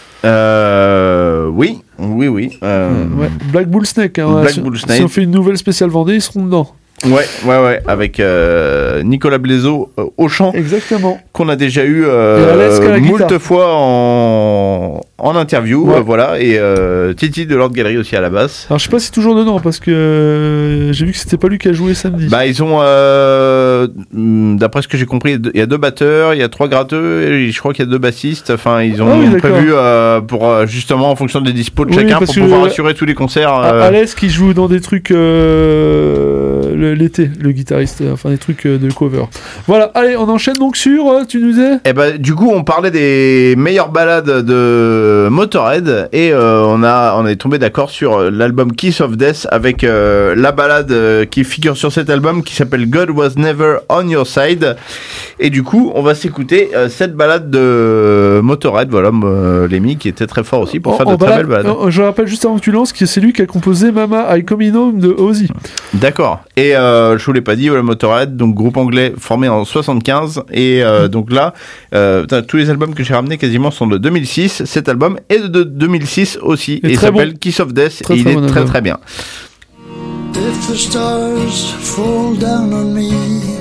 Euh, oui, oui, oui. Euh, Ouais, Black Bull Snake. Hein, Black si, Bull Snake. si on fait une nouvelle spéciale Vendée, ils seront dedans. Ouais, ouais, ouais, avec euh, Nicolas Blaiseau euh, au chant, Exactement. qu'on a déjà eu Et euh, Alex à la moult guitare. fois en, en interview, Ouais. euh, voilà, et euh, Titi de Lord Gallery aussi à la basse. Alors je sais pas si c'est toujours dedans parce que euh, j'ai vu que c'était pas lui qui a joué samedi. Bah ils ont, euh, d'après ce que j'ai compris, il y a deux batteurs, il y a trois gratteux, et je crois qu'il y a deux bassistes. Enfin, ils ont Ah oui, d'accord. prévu euh, pour euh, justement en fonction des dispos de Oui, chacun parce pour que, pouvoir euh, assurer tous les concerts. A- euh, Alex qui joue dans des trucs euh, le- l'été, le guitariste, euh, enfin des trucs euh, de cover. Voilà, allez, on enchaîne donc sur, euh, tu nous disais Et bah, du coup, on parlait des meilleures balades de de Motorhead et euh, on a on est tombé d'accord sur l'album Kiss of Death avec euh, la balade euh, qui figure sur cet album qui s'appelle God Was Never On Your Side. Et du coup, on va s'écouter euh, cette balade de Motorhead, voilà, euh, Lemmy qui était très fort aussi pour En- faire en de très balade- belles balades. euh, Je rappelle juste avant que tu lances que c'est lui qui a composé Mama I Coming Home de Ozzy. D'accord. Et euh, je vous l'ai pas dit, voilà, Motorhead, donc groupe anglais formé en soixante-quinze. Et euh, donc là, euh, putain, tous les albums que j'ai ramenés quasiment sont de deux mille six. Cet album est de deux mille six aussi. Et Et il très s'appelle bon. Kiss of Death. Très, et il très est bon très album. très bien. If the stars fall down on me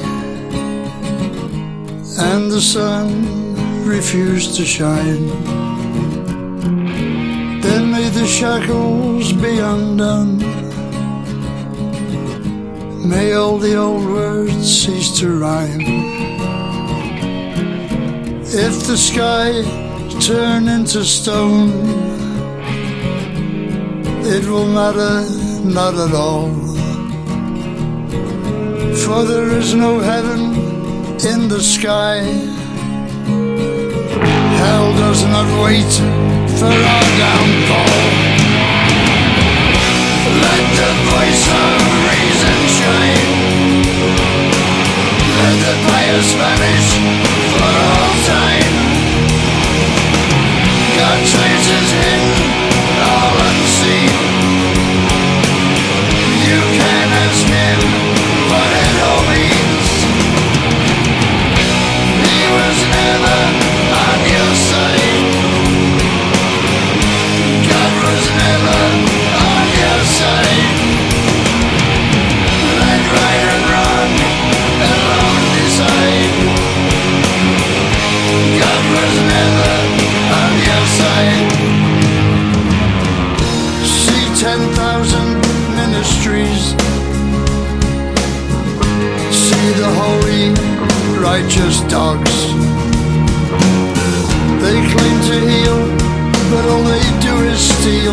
and the sun refuse to shine, then may the shackles be undone. May all the old words cease to rhyme. If the sky turn into stone, it will matter not at all. For there is no heaven in the sky. Hell does not wait for our downfall. Let the voice of reason shine. Let the pious vanish for all time. God traces hidden, all unseen. You can ask him what it all means. He was never on your side. God was never on your side. Let right and wrong alone decide. God was never on your side. See ten thousand ministries. See the holy, righteous dogs. They claim to heal, but all they do is steal.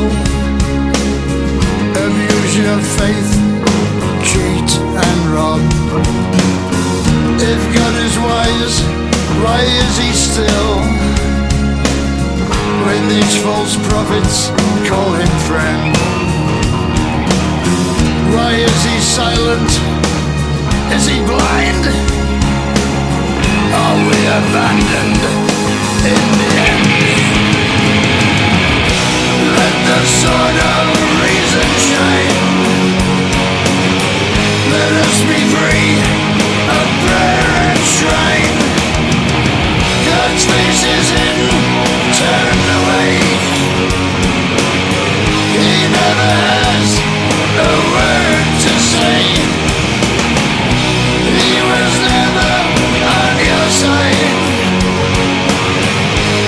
Abuse your faith, cheat and rob. If God is wise, why is he still? When these false prophets call him friend, why is he silent? Is he blind? Are we abandoned in the end? Let the sword of reason shine. Let us be free of prayer and shrine. God's face is hidden, turn away. He never has a word to say. He was never on your side.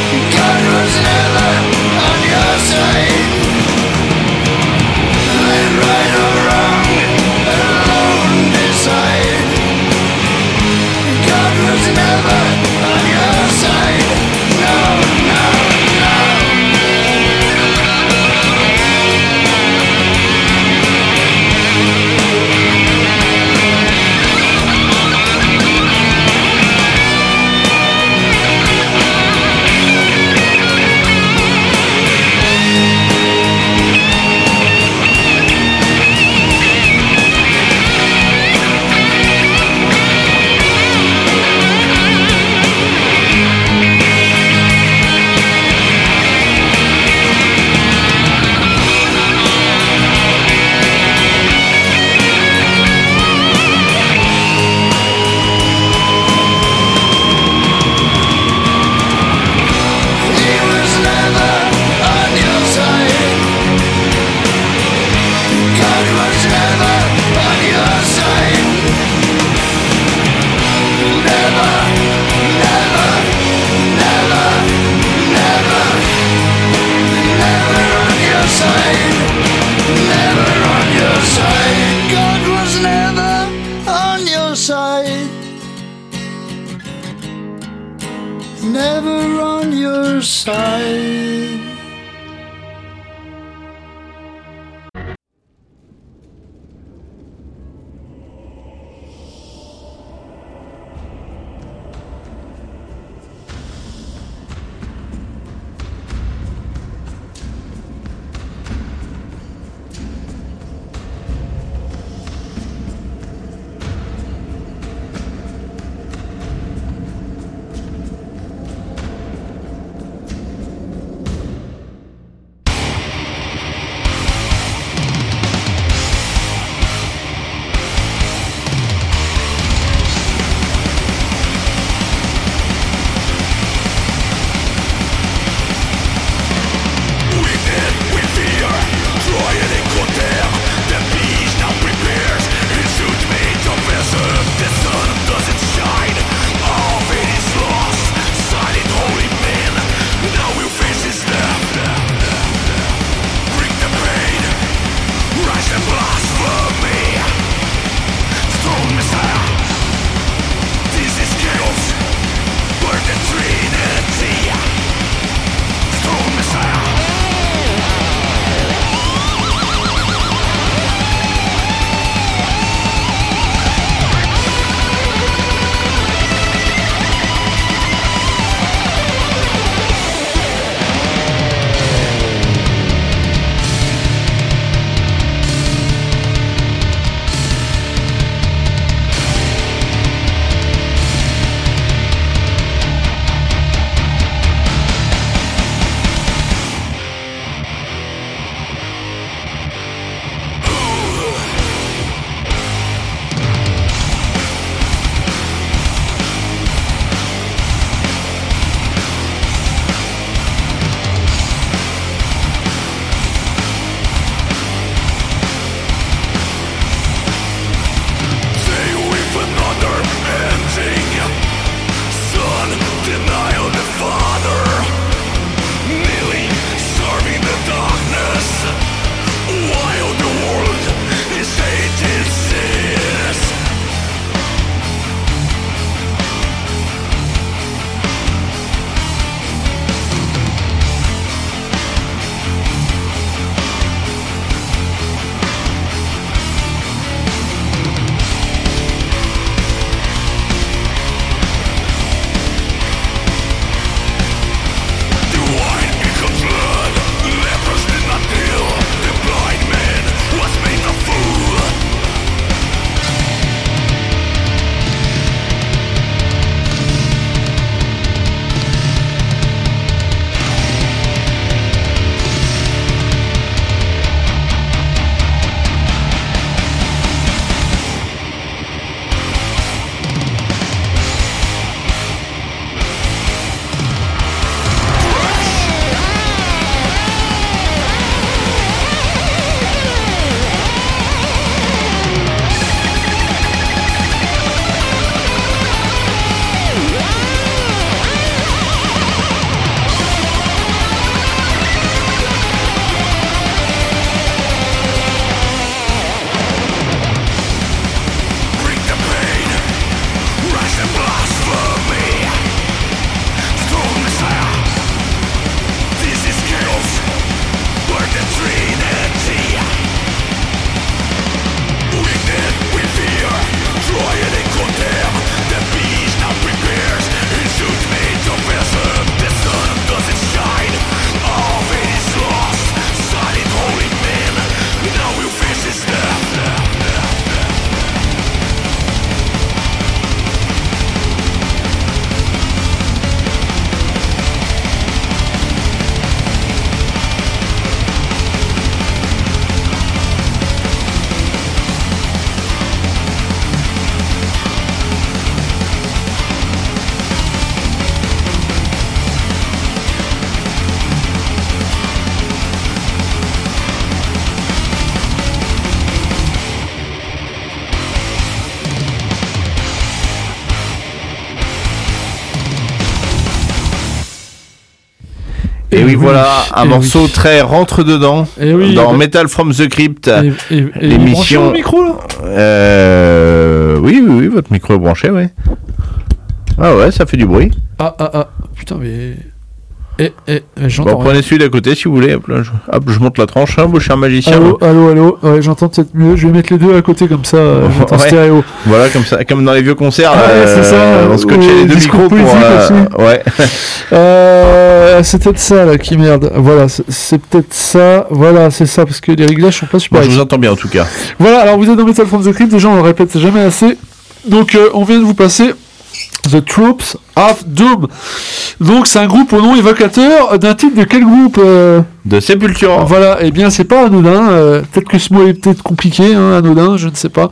Et, et oui, oui, voilà, un et morceau oui. très rentre-dedans Et oui, dans bah... Metal from the Crypt, et, et, et l'émission... au micro, là euh... Oui, oui, oui, votre micro est branché, ouais. Ah ouais, ça fait du bruit. Ah, ah, ah, putain, mais... Eh, eh, j'entends Bon, prenez celui d'à côté si vous voulez. Hop, là, je... Hop, je monte la tranche, hein, beau cher magicien. Allô, allô, allô. Ouais, j'entends peut-être mieux. Je vais mettre les deux à côté comme ça. Euh, j'entends ouais. stéréo. Voilà, comme ça, comme dans les vieux concerts. Ah, euh, ouais, c'est ça. On scotchait les deux micros pour. Euh... Ouais. euh, c'est peut-être ça là qui merde. Voilà, c'est, c'est peut-être ça. Voilà, c'est ça parce que les réglages sont pas super. Bon, je vous entends bien en tout cas. Voilà. Alors vous êtes dans Metal from the Crypt. Déjà, on le répète jamais assez. Donc, euh, on vient de vous passer The Troops of Doom. Donc c'est un groupe au nom évocateur d'un titre de quel groupe euh... De Sepultura. Voilà, et eh bien c'est pas anodin, euh, peut-être que ce mot est peut-être compliqué, hein, anodin, je ne sais pas.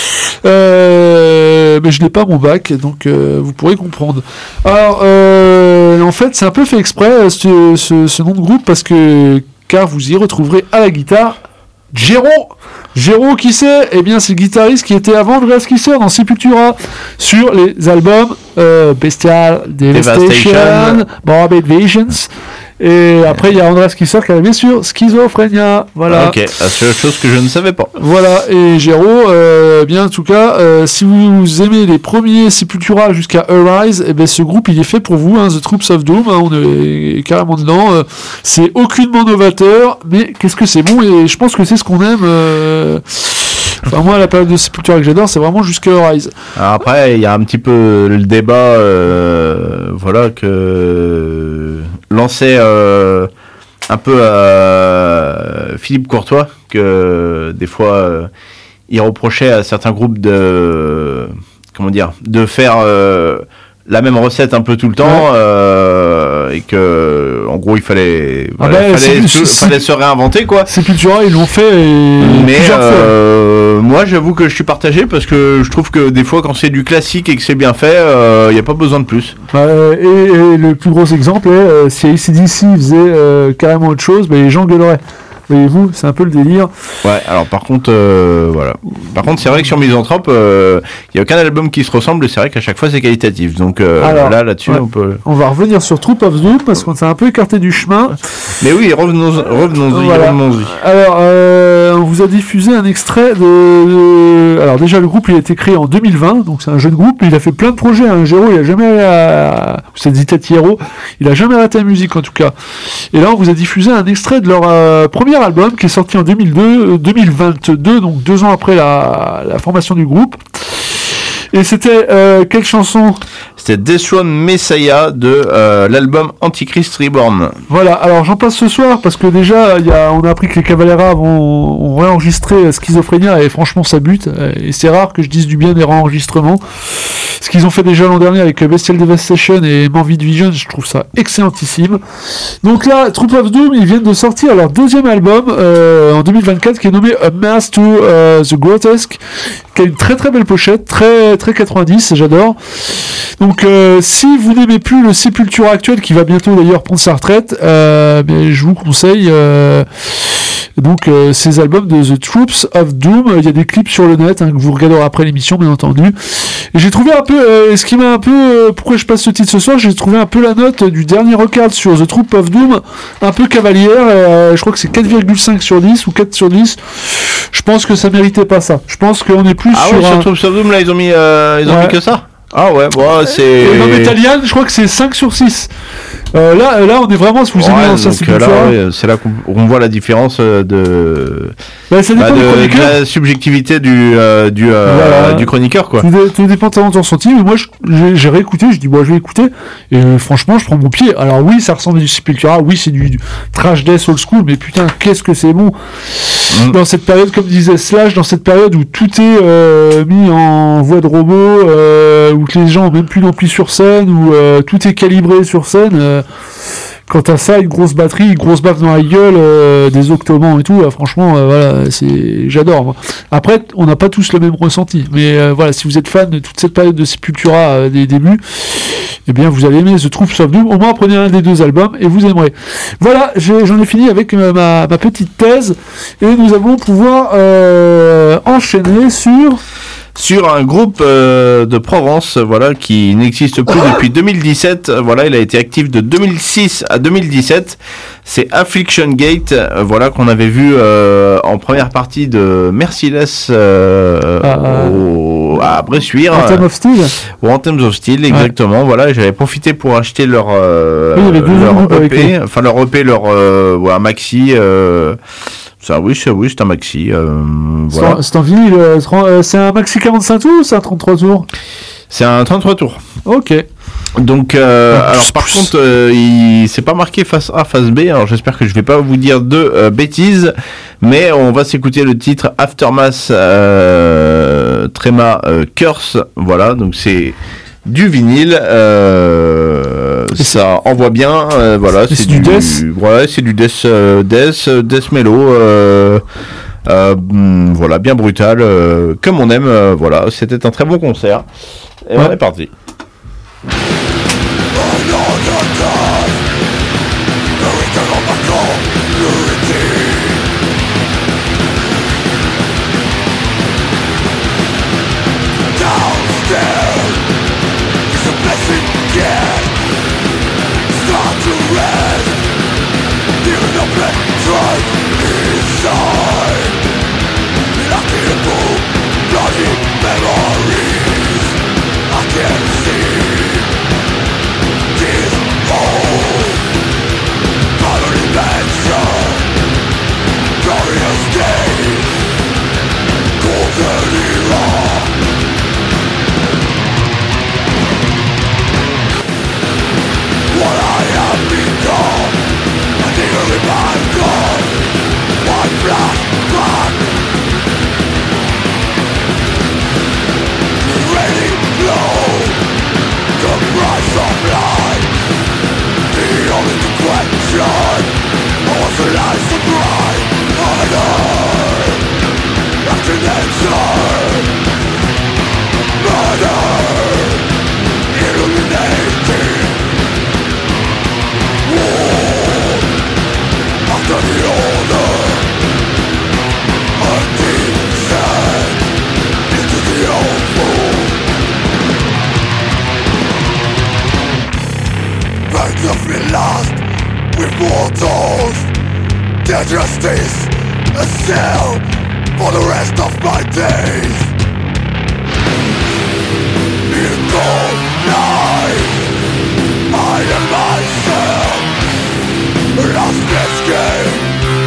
Euh, mais je n'ai pas mon bac, donc euh, vous pourrez comprendre. Alors, euh, en fait, c'est un peu fait exprès ce, ce, ce nom de groupe parce que car vous y retrouverez à la guitare Jero. Jero, qui c'est ? Eh bien, c'est le guitariste qui était avant Andreas Kisser dans Sepultura sur les albums euh, Bestial, Devastation, Devastation. Morbid Visions. Et après, il y a Andreas Kisser qui est arrivé sur Schizophrenia. Voilà. Ok, c'est une chose que je ne savais pas. Voilà, et Jero, euh, bien en tout cas, euh, si vous aimez les premiers Sepultura jusqu'à Arise, eh ben, ce groupe il est fait pour vous, hein, The Troops of Doom, hein, on est carrément dedans. Euh, c'est aucunement novateur, mais qu'est-ce que c'est bon, et je pense que c'est ce qu'on aime. Euh, Enfin, moi, la période de Sepultura que j'adore, c'est vraiment jusqu'à Rise. Alors après, il y a un petit peu le débat, euh, voilà, que lançait euh, un peu euh, Philippe Courtois, que des fois, euh, il reprochait à certains groupes de, comment dire, de faire euh, la même recette un peu tout le temps, ouais. euh, et que, en gros, il fallait, ah voilà, bah, fallait, c'est, se, c'est, fallait se réinventer, quoi. Sepultura, ils l'ont fait et mais plusieurs euh, fois. Moi, j'avoue que je suis partagé parce que je trouve que des fois, quand c'est du classique et que c'est bien fait, il euh, n'y a pas besoin de plus. Bah, et, et le plus gros exemple est euh, si A C D C faisait euh, carrément autre chose, bah, les gens gueuleraient. Voyez-vous, c'est un peu le délire. Ouais, alors par contre, euh, voilà. Par contre, c'est vrai que sur Misanthrope, il euh, n'y a aucun album qui se ressemble et c'est vrai qu'à chaque fois c'est qualitatif. Donc euh, alors, là, là-dessus, ouais. on peut. On va revenir sur Troop of Doom parce qu'on s'est un peu écarté du chemin. Mais oui, revenons, revenons-y, voilà. revenons-y. Alors, euh, on vous a diffusé un extrait de, de. Alors, déjà, le groupe il a été créé en deux mille vingt, donc c'est un jeune groupe. Il a fait plein de projets. Hein. Jero, il a jamais. À... C'est dit Tatiero, il a jamais arrêté la musique en tout cas. Et là, on vous a diffusé un extrait de leur euh, première album qui est sorti en deux mille deux, deux mille vingt-deux, donc deux ans après la, la formation du groupe. Et c'était euh, quelle chanson ? C'était Death Throne Messiah de euh, l'album Antichrist Reborn. Voilà, alors j'en passe ce soir parce que déjà y a, on a appris que les Cavalera vont, ont réenregistré Schizophrenia et franchement ça bute. Et c'est rare que je dise du bien des réenregistrements. Ce qu'ils ont fait déjà l'an dernier avec Bestial Devastation et Morbid Vision, je trouve ça excellentissime. Donc là, Troop of Doom, ils viennent de sortir leur deuxième album euh, en deux mille vingt-quatre qui est nommé A Mass to uh, the Grotesque, qui a une très très belle pochette, très très quatre-vingt-dix, j'adore. Donc euh, si vous n'aimez plus le Sepultura actuel, qui va bientôt d'ailleurs prendre sa retraite, euh, mais je vous conseille euh, donc euh, ces albums de The Troops of Doom. Il y a des clips sur le net hein, que vous regarderez après l'émission, bien entendu. Et j'ai trouvé un peu, euh, ce qui m'a un peu, euh, pourquoi je passe ce titre ce soir, j'ai trouvé un peu la note du dernier record sur The Troops of Doom, un peu cavalière. Euh, je crois que c'est quatre virgule cinq sur dix ou quatre sur dix. Je pense que ça méritait pas ça. Je pense qu'on est plus ah sur ouais, un... sur Troops of Doom là ils ont mis, euh, ils ont ouais. mis que ça. Ah ouais, bon, c'est... Et dans Metallian, je crois que c'est cinq sur six. Euh, là, là, on est vraiment, si vous aimez ouais, l'ancien Sepultura... Ouais, c'est là qu'on on voit la différence de... Bah, ça dépend bah, de, du de la subjectivité du, euh, du, euh, voilà. du chroniqueur, quoi. Tout, dé, tout dépend de ton ressenti, mais moi, je, j'ai, j'ai réécouté, je dis, bon, je vais écouter, et euh, franchement, je prends mon pied. Alors oui, ça ressemble à du Sepultura, oui, c'est du, du trash death old school, mais putain, qu'est-ce que c'est bon. Mm. Dans cette période, comme disait Slash, dans cette période où tout est euh, mis en voie de robot, euh, où les gens ont même plus d'ampli sur scène, où euh, tout est calibré sur scène... Euh, Quant à ça, une grosse batterie, une grosse baffe dans la gueule, euh, des octomans et tout, euh, franchement, euh, voilà, c'est, j'adore. Moi. Après, on n'a pas tous le même ressenti, mais euh, voilà, si vous êtes fan de toute cette période de Sepultura euh, des débuts, eh bien, vous allez aimer The Troops of Doom. Au moins, prenez un des deux albums et vous aimerez. Voilà, j'ai, j'en ai fini avec euh, ma, ma petite thèse et nous allons pouvoir euh, enchaîner sur sur un groupe euh, de Provence, voilà, qui n'existe plus depuis deux mille dix-sept. Voilà, il a été actif de deux mille six à deux mille dix-sept. C'est Affliction Gate, euh, voilà, qu'on avait vu euh, en première partie de Merciless euh, Ah, ah. au, à Bressuire. Anthem of Steel. Ou Anthems of Steel, exactement. Voilà, et j'avais profité pour acheter leur, euh, Oui, il y avait deux leur groupes avec E P, eux. enfin leur E P, leur euh, ouais, un maxi. Euh, ça, oui, c'est oui, c'est un maxi. Euh, C'est voilà. en- c'est en vinyle. euh, trente- euh, C'est un maxi quarante-cinq tours ou c'est un trente-trois tours? C'est un trente-trois tours. Ok. Donc, euh, Ah, alors pousse, par pousse. contre, euh, il c'est pas marqué face A, face B. Alors j'espère que je vais pas vous dire de euh, bêtises, mais on va s'écouter le titre Aftermath euh, Trema euh, Curse. Voilà, donc c'est du vinyle. Euh, ça envoie bien. Euh, voilà, c'est du death. Ouais, c'est du death, euh, death, euh, death mellow. Euh, euh, mm, voilà, bien brutal, euh, comme on aime. Euh, voilà, c'était un très bon concert. Et Ouais. on est parti. Justice, a cell for the rest of my days. In cold night, I am myself, lost escape.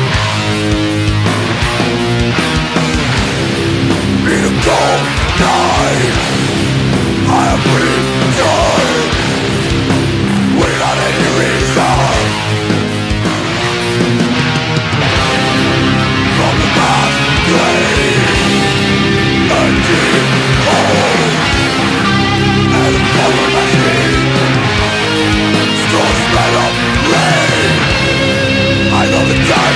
In a cold night, I am returned without any reason. I know the time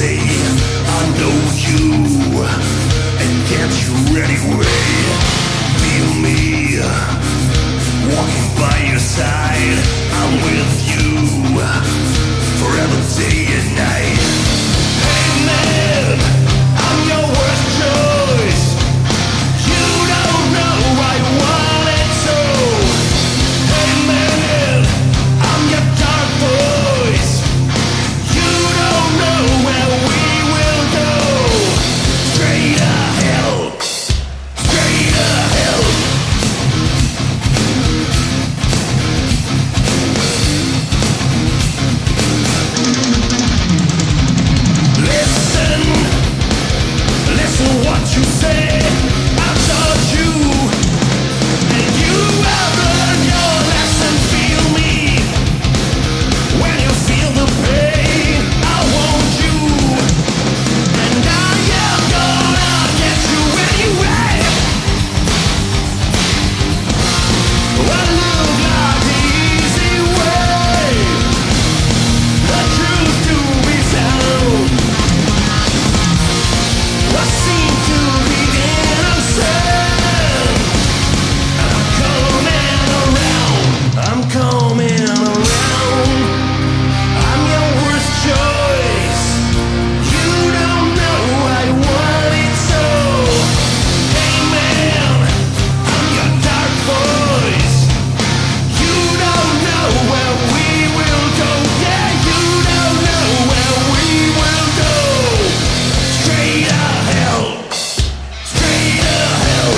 day. I know you, and can't you anyway feel me walking by your side? I'm with you forever, day and night. Hey man, I'm your worst choice. You don't know I want it so. Hey man, I'm your dark voice. You don't know where we will go. Straight to hell, straight to hell. Listen, listen what you say. I taught you, and you have learned your lesson. Feel me when you feel the pain. I want you, and I am gonna get you anyway. I look like the easy way, the truth to be found. I seem to be innocent. I'm coming around. I'm coming around. I'm your worst choice. You don't know I want it so. Hey man, I'm your dark voice. You don't know where we will go. Yeah, you don't know where we will go. Straight to hell, straight to hell.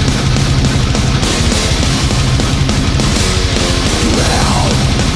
Hell.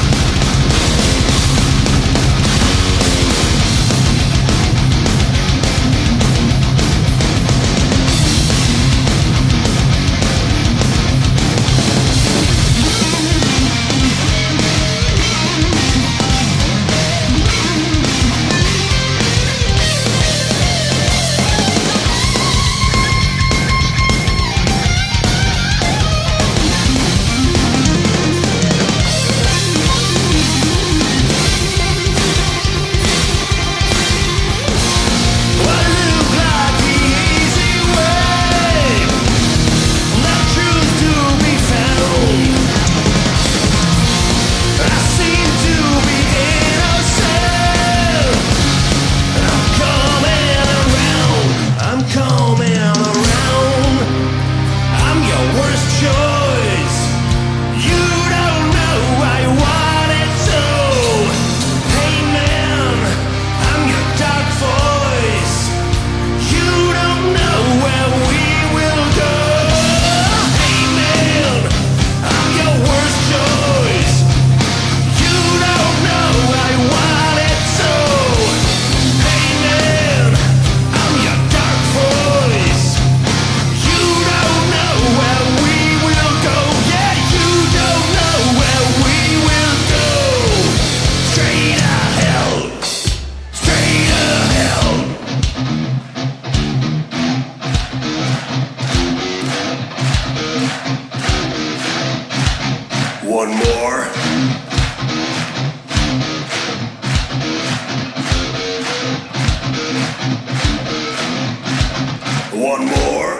I look like the easy way, the truth to be found. I seem to be innocent. I'm coming around. I'm coming around. I'm your worst choice. You don't know I want it so. Hey man, I'm your dark voice. You don't know where we will go. Hey man, I'm your worst choice. You don't know I want it so. Hey man, I'm your dark voice. You don't know where we will go. Yeah, you don't know where we will go. Straight to hell, straight to hell. One more. One more.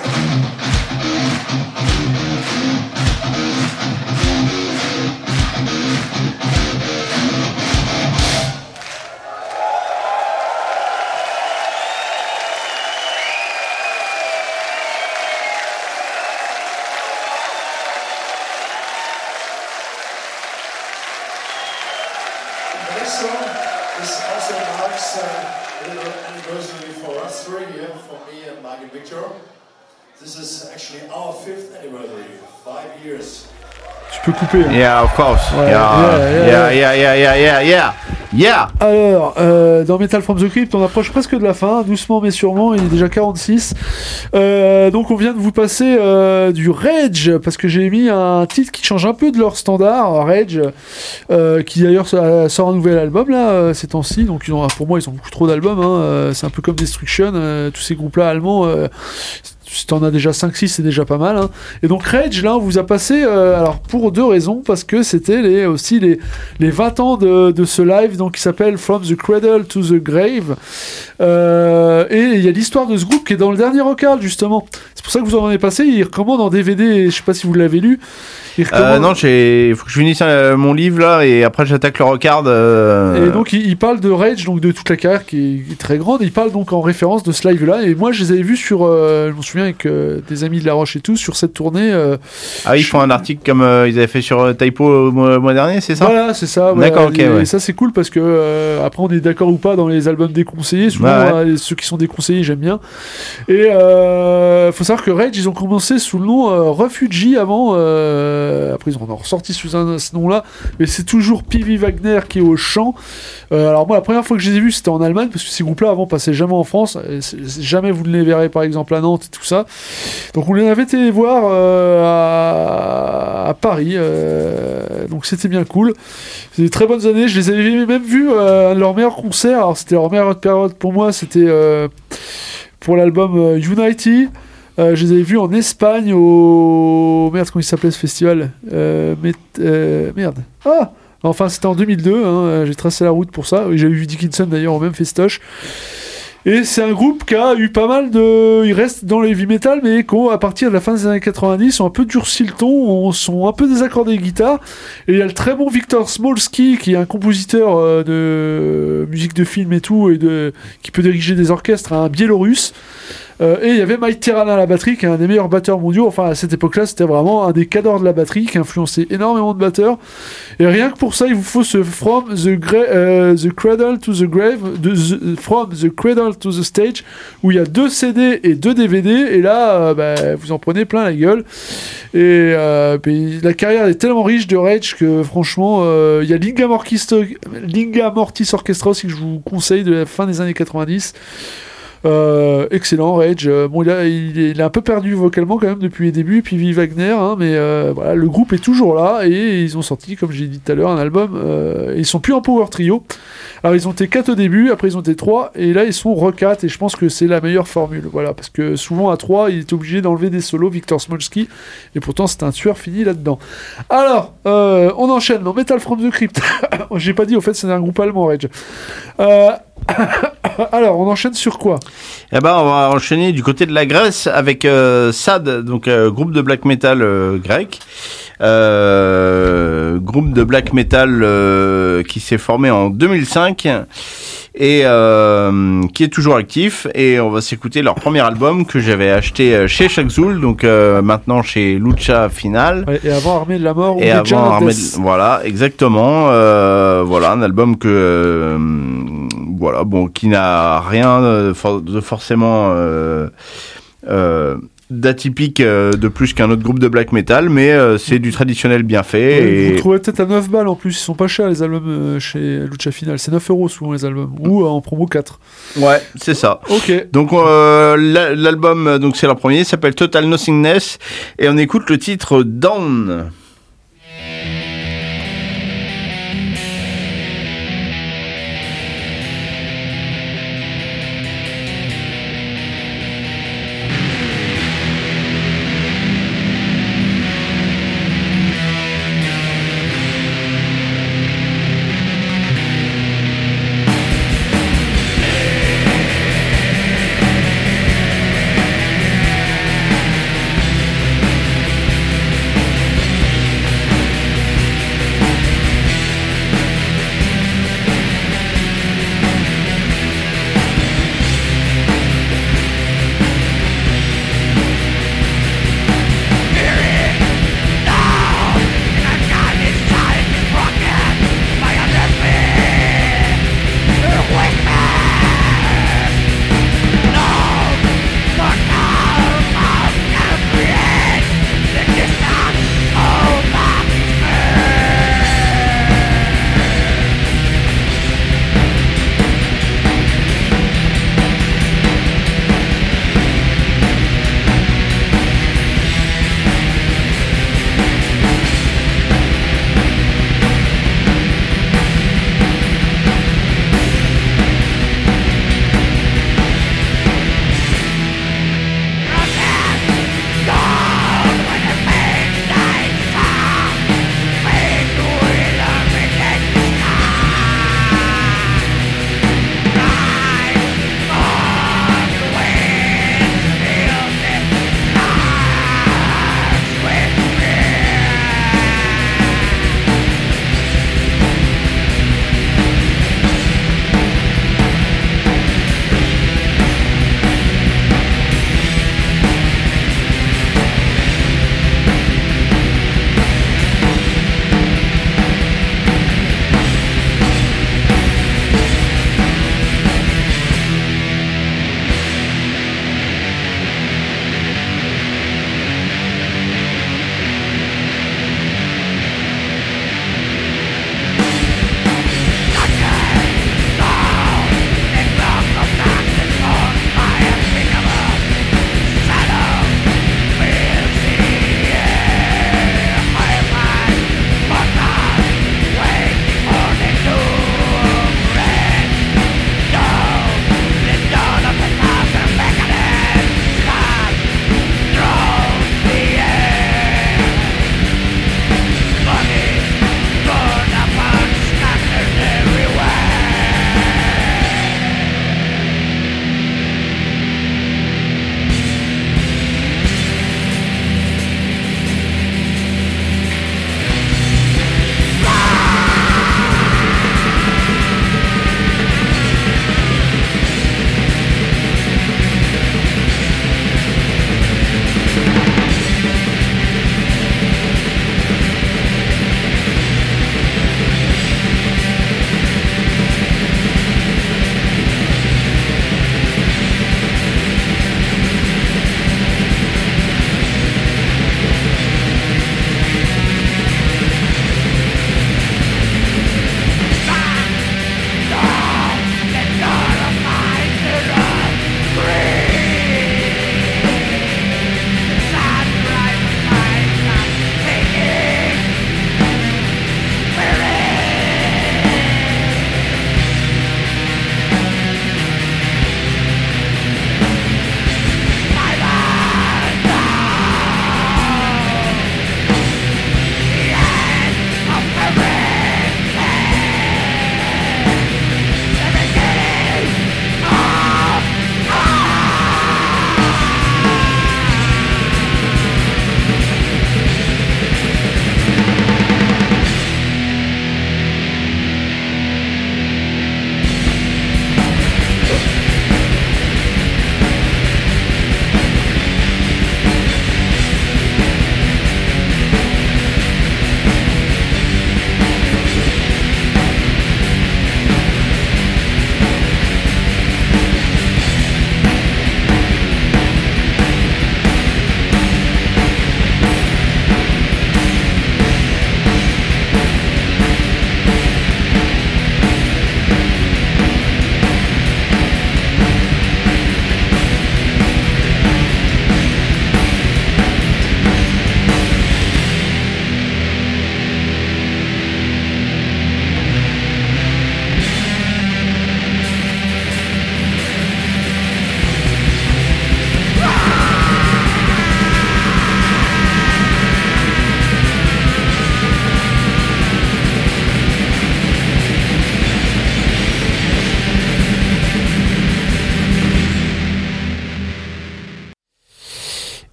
The next song is also marks uh, a little anniversary for us three here, for me and Mark and Victor. This is actually our fifth anniversary, five years. Tu peux couper. Hein. Yeah, of course. Ouais, yeah, yeah, yeah, yeah. yeah, yeah, yeah, yeah, yeah, yeah. Alors, euh, dans Metal from the Crypt, on approche presque de la fin, doucement mais sûrement, il est déjà quarante-six. Euh, donc on vient de vous passer euh, du Rage, parce que j'ai mis un titre qui change un peu de leur standard, Rage, euh, qui d'ailleurs sort un nouvel album là, ces temps-ci, donc ils ont, pour moi ils ont beaucoup trop d'albums, hein. C'est un peu comme Destruction, euh, tous ces groupes-là allemands, euh, si t'en as déjà cinq six, c'est déjà pas mal. Hein. Et donc Rage, là, on vous a passé, euh, alors pour deux raisons, parce que c'était les, aussi les, les vingt ans de, de ce live, donc qui s'appelle From the Cradle to the Grave. Euh, et il y a l'histoire de ce groupe qui est dans le dernier Rockard, justement. C'est pour ça que vous en avez passé. Il recommande en D V D, je sais pas si vous l'avez lu. Il recommande... Euh, non, il faut que je finisse euh, mon livre là et après j'attaque le Rockard. Euh... Et donc il, il parle de Rage, donc de toute la carrière qui est, qui est très grande. Il parle donc en référence de ce live-là. Et moi, je les avais vus sur, euh, je m'en souviens avec euh, des amis de La Roche et tout, sur cette tournée. Euh, ah, ils font un article comme euh, ils avaient fait sur euh, Typo le mois, mois dernier, c'est ça? Voilà, c'est ça. Ouais. D'accord, ok. Et, ouais. et ça, c'est cool parce que euh, après, on est d'accord ou pas dans les albums déconseillés. Souvent, ouais, ouais. Euh, ceux qui sont déconseillés, j'aime bien. Et euh, faut savoir que Rage, ils ont commencé sous le nom euh, Refugee avant. Euh, après, ils en ont ressorti sous un, ce nom-là. Mais c'est toujours P V Wagner qui est au chant. Euh, alors moi, la première fois que je les ai vus, c'était en Allemagne parce que ces groupes-là avant passaient jamais en France. Et c'est, c'est, jamais vous ne les verrez par exemple à Nantes et tout ça. Donc on les avait été voir euh, à, à Paris. Euh, donc c'était bien cool. C'était des très bonnes années. Je les avais même vus euh, leur meilleur concert. Alors c'était leur meilleure période pour moi. C'était euh, pour l'album euh, Unity. Euh, je les avais vus en Espagne au... Merde, comment il s'appelait ce festival euh, mais... euh, Merde. Ah Enfin, c'était en deux mille deux. Hein. J'ai tracé la route pour ça. J'ai vu Dickinson d'ailleurs au même festoche. Et c'est un groupe qui a eu pas mal de... Ils restent dans le heavy metal, mais qui, à partir de la fin des années quatre-vingt-dix, ont un peu durci le ton, sont un peu désaccordés guitare. Et il y a le très bon Victor Smolski, qui est un compositeur euh, de musique de film et tout, et de... qui peut diriger des orchestres, un Biélorusse. Euh, et il y avait Mike Tirana à la batterie, qui est un des meilleurs batteurs mondiaux. Enfin, à cette époque-là, c'était vraiment un des cadors de la batterie, qui a influencé énormément de batteurs. Et rien que pour ça, il vous faut ce From the, Gra- euh, the Cradle to the Grave, de the, From the Cradle to the Stage, où il y a deux C D et deux D V D. Et là, euh, bah, vous en prenez plein la gueule. Et euh, puis, la carrière est tellement riche de Rage que franchement, euh, il y a Linga Mortis, Linga Mortis Orchestra aussi que je vous conseille de la fin des années quatre-vingt-dix. Euh, excellent Rage. Euh, bon, il a, il, est, il a un peu perdu vocalement quand même depuis les débuts, puis P V Wagner, hein, mais euh, voilà, le groupe est toujours là et ils ont sorti, comme j'ai dit tout à l'heure, un album. Euh, ils sont plus en power trio. Alors ils ont été quatre au début, après ils ont été trois et là ils sont re quatre et je pense que c'est la meilleure formule. Voilà, parce que souvent à trois, il est obligé d'enlever des solos, Victor Smolski, et pourtant c'est un tueur fini là-dedans. Alors, euh, on enchaîne dans Metal from the Crypt. J'ai pas dit, au fait, c'est un groupe allemand, Rage. Euh. Alors, on enchaîne sur quoi? Eh ben, on va enchaîner du côté de la Grèce avec euh, S A D, donc euh, groupe de black metal euh, grec, euh, groupe de black metal euh, qui s'est formé en deux mille cinq et euh, qui est toujours actif. Et on va s'écouter leur premier album que j'avais acheté chez Shakzul, donc euh, maintenant chez Lucha Final. Ouais, et avant Armée de la Mort. Et avant Armée de... Voilà, exactement. Euh, voilà, un album que... Euh, voilà, bon, qui n'a rien de, for- de forcément euh, euh, d'atypique euh, de plus qu'un autre groupe de black metal, mais euh, c'est du traditionnel bien fait. Ouais, et... Vous trouvez peut-être à neuf balles en plus, ils sont pas chers les albums euh, chez Lucha Final, c'est neuf euros souvent les albums, ou euh, en promo quatre. Ouais, c'est ça. Ok. Donc euh, la- l'album, donc c'est leur premier, s'appelle Total Nothingness, et on écoute le titre Down. Down.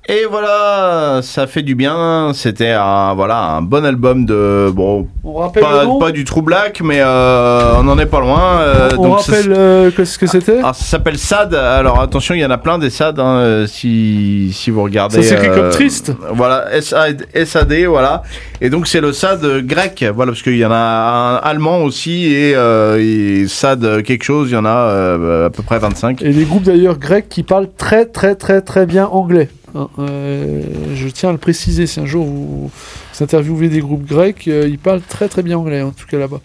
Et voilà, ça fait du bien. C'était un, voilà, un bon album de. Bon, On rappelle pas, le nom pas du True Black, mais euh, on n'en est pas loin. euh, On donc ça- rappelle euh, que- ce que c'était. alors, ça s'appelle S A D. Alors attention, il y en a plein des S A D. Hein, euh, si, si vous regardez. Ça s'écrit comme triste. Voilà, S A D, voilà. Et donc c'est le S A D grec. Voilà, parce qu'il y en a un allemand aussi et, euh, et S A D quelque chose. Il y en a euh, à peu près vingt-cinq. Et des groupes d'ailleurs grecs qui parlent très très très très bien anglais. Hein, euh, je tiens à le préciser, si un jour vous, vous interviewez des groupes grecs, euh, ils parlent très très bien anglais, en tout cas là-bas.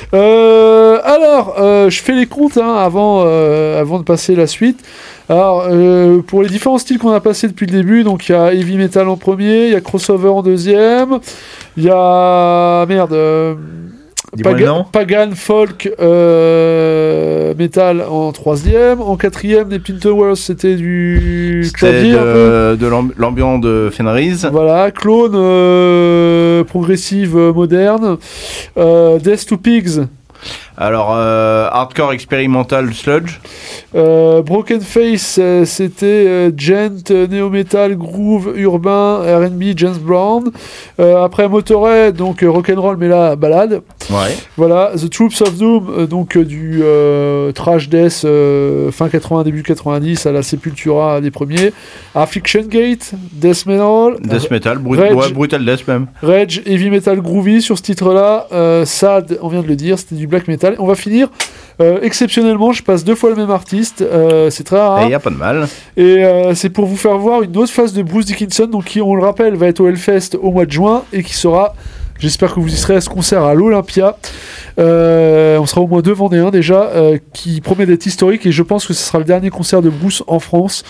Euh, alors, euh, je fais les comptes hein, avant, euh, avant de passer la suite. Alors, euh, pour les différents styles qu'on a passés depuis le début, donc il y a heavy metal en premier, il y a crossover en deuxième, il y a merde. Euh, Dis-moi le Paga- nom. Pagan folk euh, metal en troisième, en quatrième des Pin Towers c'était du C'était clavier un peu. de, de l'amb- l'ambiance de Fenris. Voilà, clone euh, progressive euh, moderne, euh, Death to Pigs, Alors, euh, hardcore expérimental sludge. euh, Broken Face euh, c'était euh, gent, euh, néo-metal, groove, urbain, R and B, James Brown. Euh, après Motorhead, donc euh, rock'n'roll mais là balade. Ouais. Voilà, The Troops of Doom, euh, donc euh, du euh, trash death euh, fin quatre-vingts, début quatre-vingt-dix à la Sepultura des premiers. Affliction Gate, Death Metal, Death metal, brut- Rage. ouais, brutal death même. Rage, Heavy Metal Groovy sur ce titre-là. Euh, Sad, on vient de le dire, c'était du black metal. On va finir. Euh, exceptionnellement, je passe deux fois le même artiste. Euh, c'est très Et rare. il y a pas de mal. Et euh, c'est pour vous faire voir une autre phase de Bruce Dickinson, donc qui, on le rappelle, va être au Hellfest au mois de juin et qui sera. J'espère que vous y serez à ce concert à l'Olympia. Euh, on sera au moins deux Vendéens déjà, euh, qui promet d'être historique et je pense que ce sera le dernier concert de Bruce en France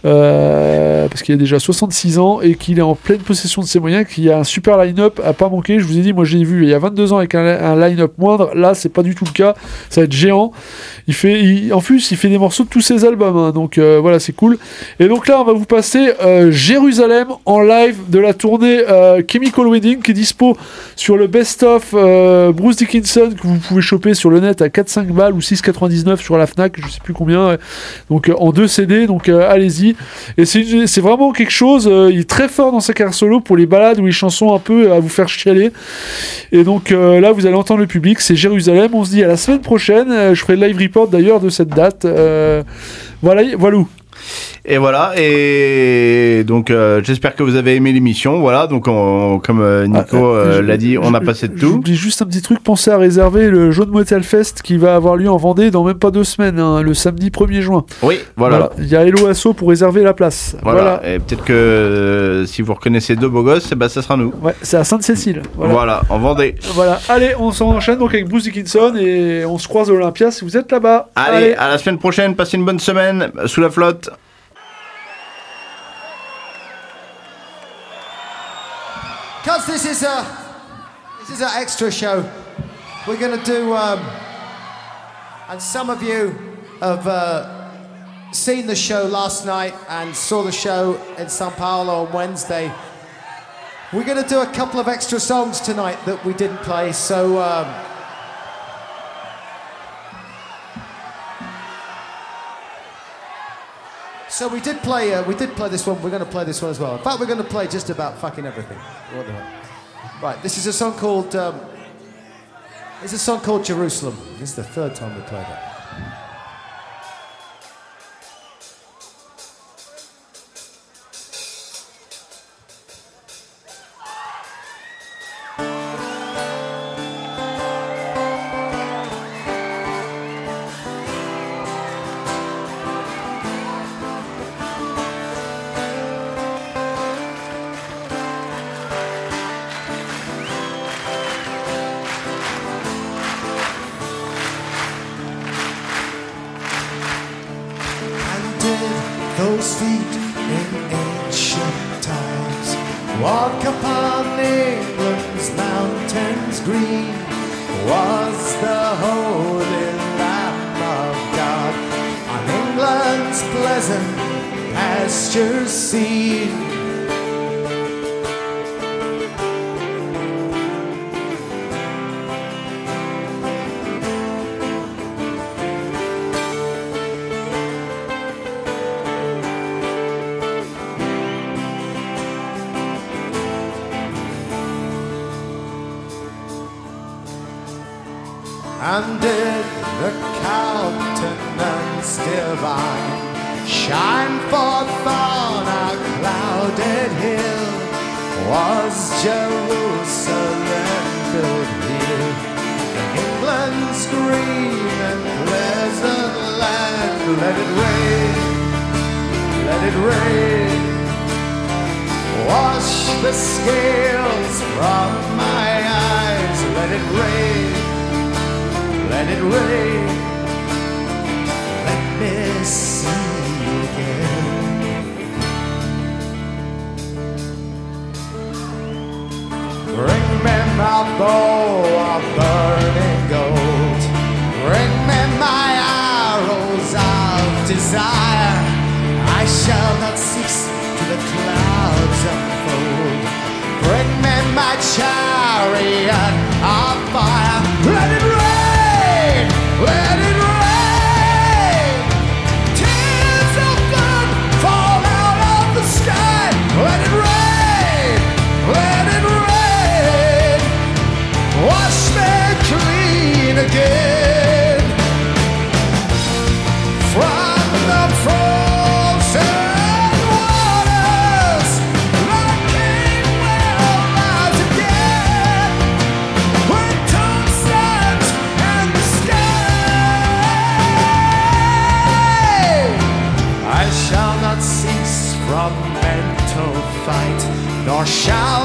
euh, parce qu'il a déjà soixante-six ans et qu'il est en pleine possession de ses moyens, qu'il y a un super line-up à pas manquer. Je vous ai dit, moi j'ai vu il y a vingt-deux ans avec un, un line-up moindre. Là, c'est pas du tout le cas. Ça va être géant. Il fait, il- en plus, il fait des morceaux de tous ses albums, hein, donc euh, voilà, c'est cool. Et donc là, on va vous passer euh, Jérusalem en live de la tournée euh, Chemical Wedding qui est dispo sur le best-of euh, Bruce Dickinson que vous pouvez choper sur le net à quatre cinq balles ou six quatre-vingt-dix-neuf sur la Fnac, je sais plus combien. Ouais. Donc euh, en deux C D, donc euh, allez-y. Et c'est, une- c'est vraiment quelque chose. Euh, il est très fort dans sa carrière solo pour les balades ou les chansons un peu à vous faire chialer. Et donc euh, là, vous allez entendre le public. C'est Jérusalem. On se dit à la semaine prochaine. Euh, je ferai le live report d'ailleurs de cette date. Euh, voilà, voilà. Et voilà, et donc euh, j'espère que vous avez aimé l'émission. Voilà, donc on- comme euh, Nico Ah, euh, euh, je- l'a dit, on a je- passé de tout. J'oublie juste un petit truc, pensez à réserver le Jaune Metal Fest qui va avoir lieu en Vendée dans même pas deux semaines, hein, le samedi premier juin. Oui, voilà. Il y a Hello Asso pour réserver la place. Voilà. Voilà. Et peut-être que euh, si vous reconnaissez deux beaux gosses, eh ben, ça sera nous. Ouais, c'est à Sainte-Cécile. Voilà, Voilà. en Vendée. Voilà. Allez, on s'enchaîne donc avec Bruce Dickinson et on se croise à l'Olympia si vous êtes là-bas. Allez, à la semaine prochaine, passez une bonne semaine sous la flotte. Because this is a this is an extra show, we're going to do, um, and some of you have uh, seen the show last night and saw the show in Sao Paulo on Wednesday. We're going to do a couple of extra songs tonight that we didn't play, so. Um, So we did play. Uh, we did play this one. We're going to play this one as well. In fact, we're going to play just about fucking everything. What the hell? Right. This is a song called. Um, it's a song called Jerusalem. This is the third time we played it. And did those feet in ancient times walk upon England's mountains green? Was the holy Lamb of God on England's pleasant pastures seen? and did the countenance divine shine forth on a clouded hill? Was Jerusalem built here? England's green and pleasant land. Let it rain, let it rain. Wash the scales from my eyes. Let it rain, let it rain. Let me see you again. Bring me my bow of burning gold. Bring me my arrows of desire. I shall not cease till the clouds unfold. Bring me my chariot of fire. Let it rain, let it rain. Tears of blood fall out of the sky. Let it rain, let it rain. Wash me clean again from the frozen waters. The King will rise again with tombstones and the sky. I shall not cease from mental fight, nor shall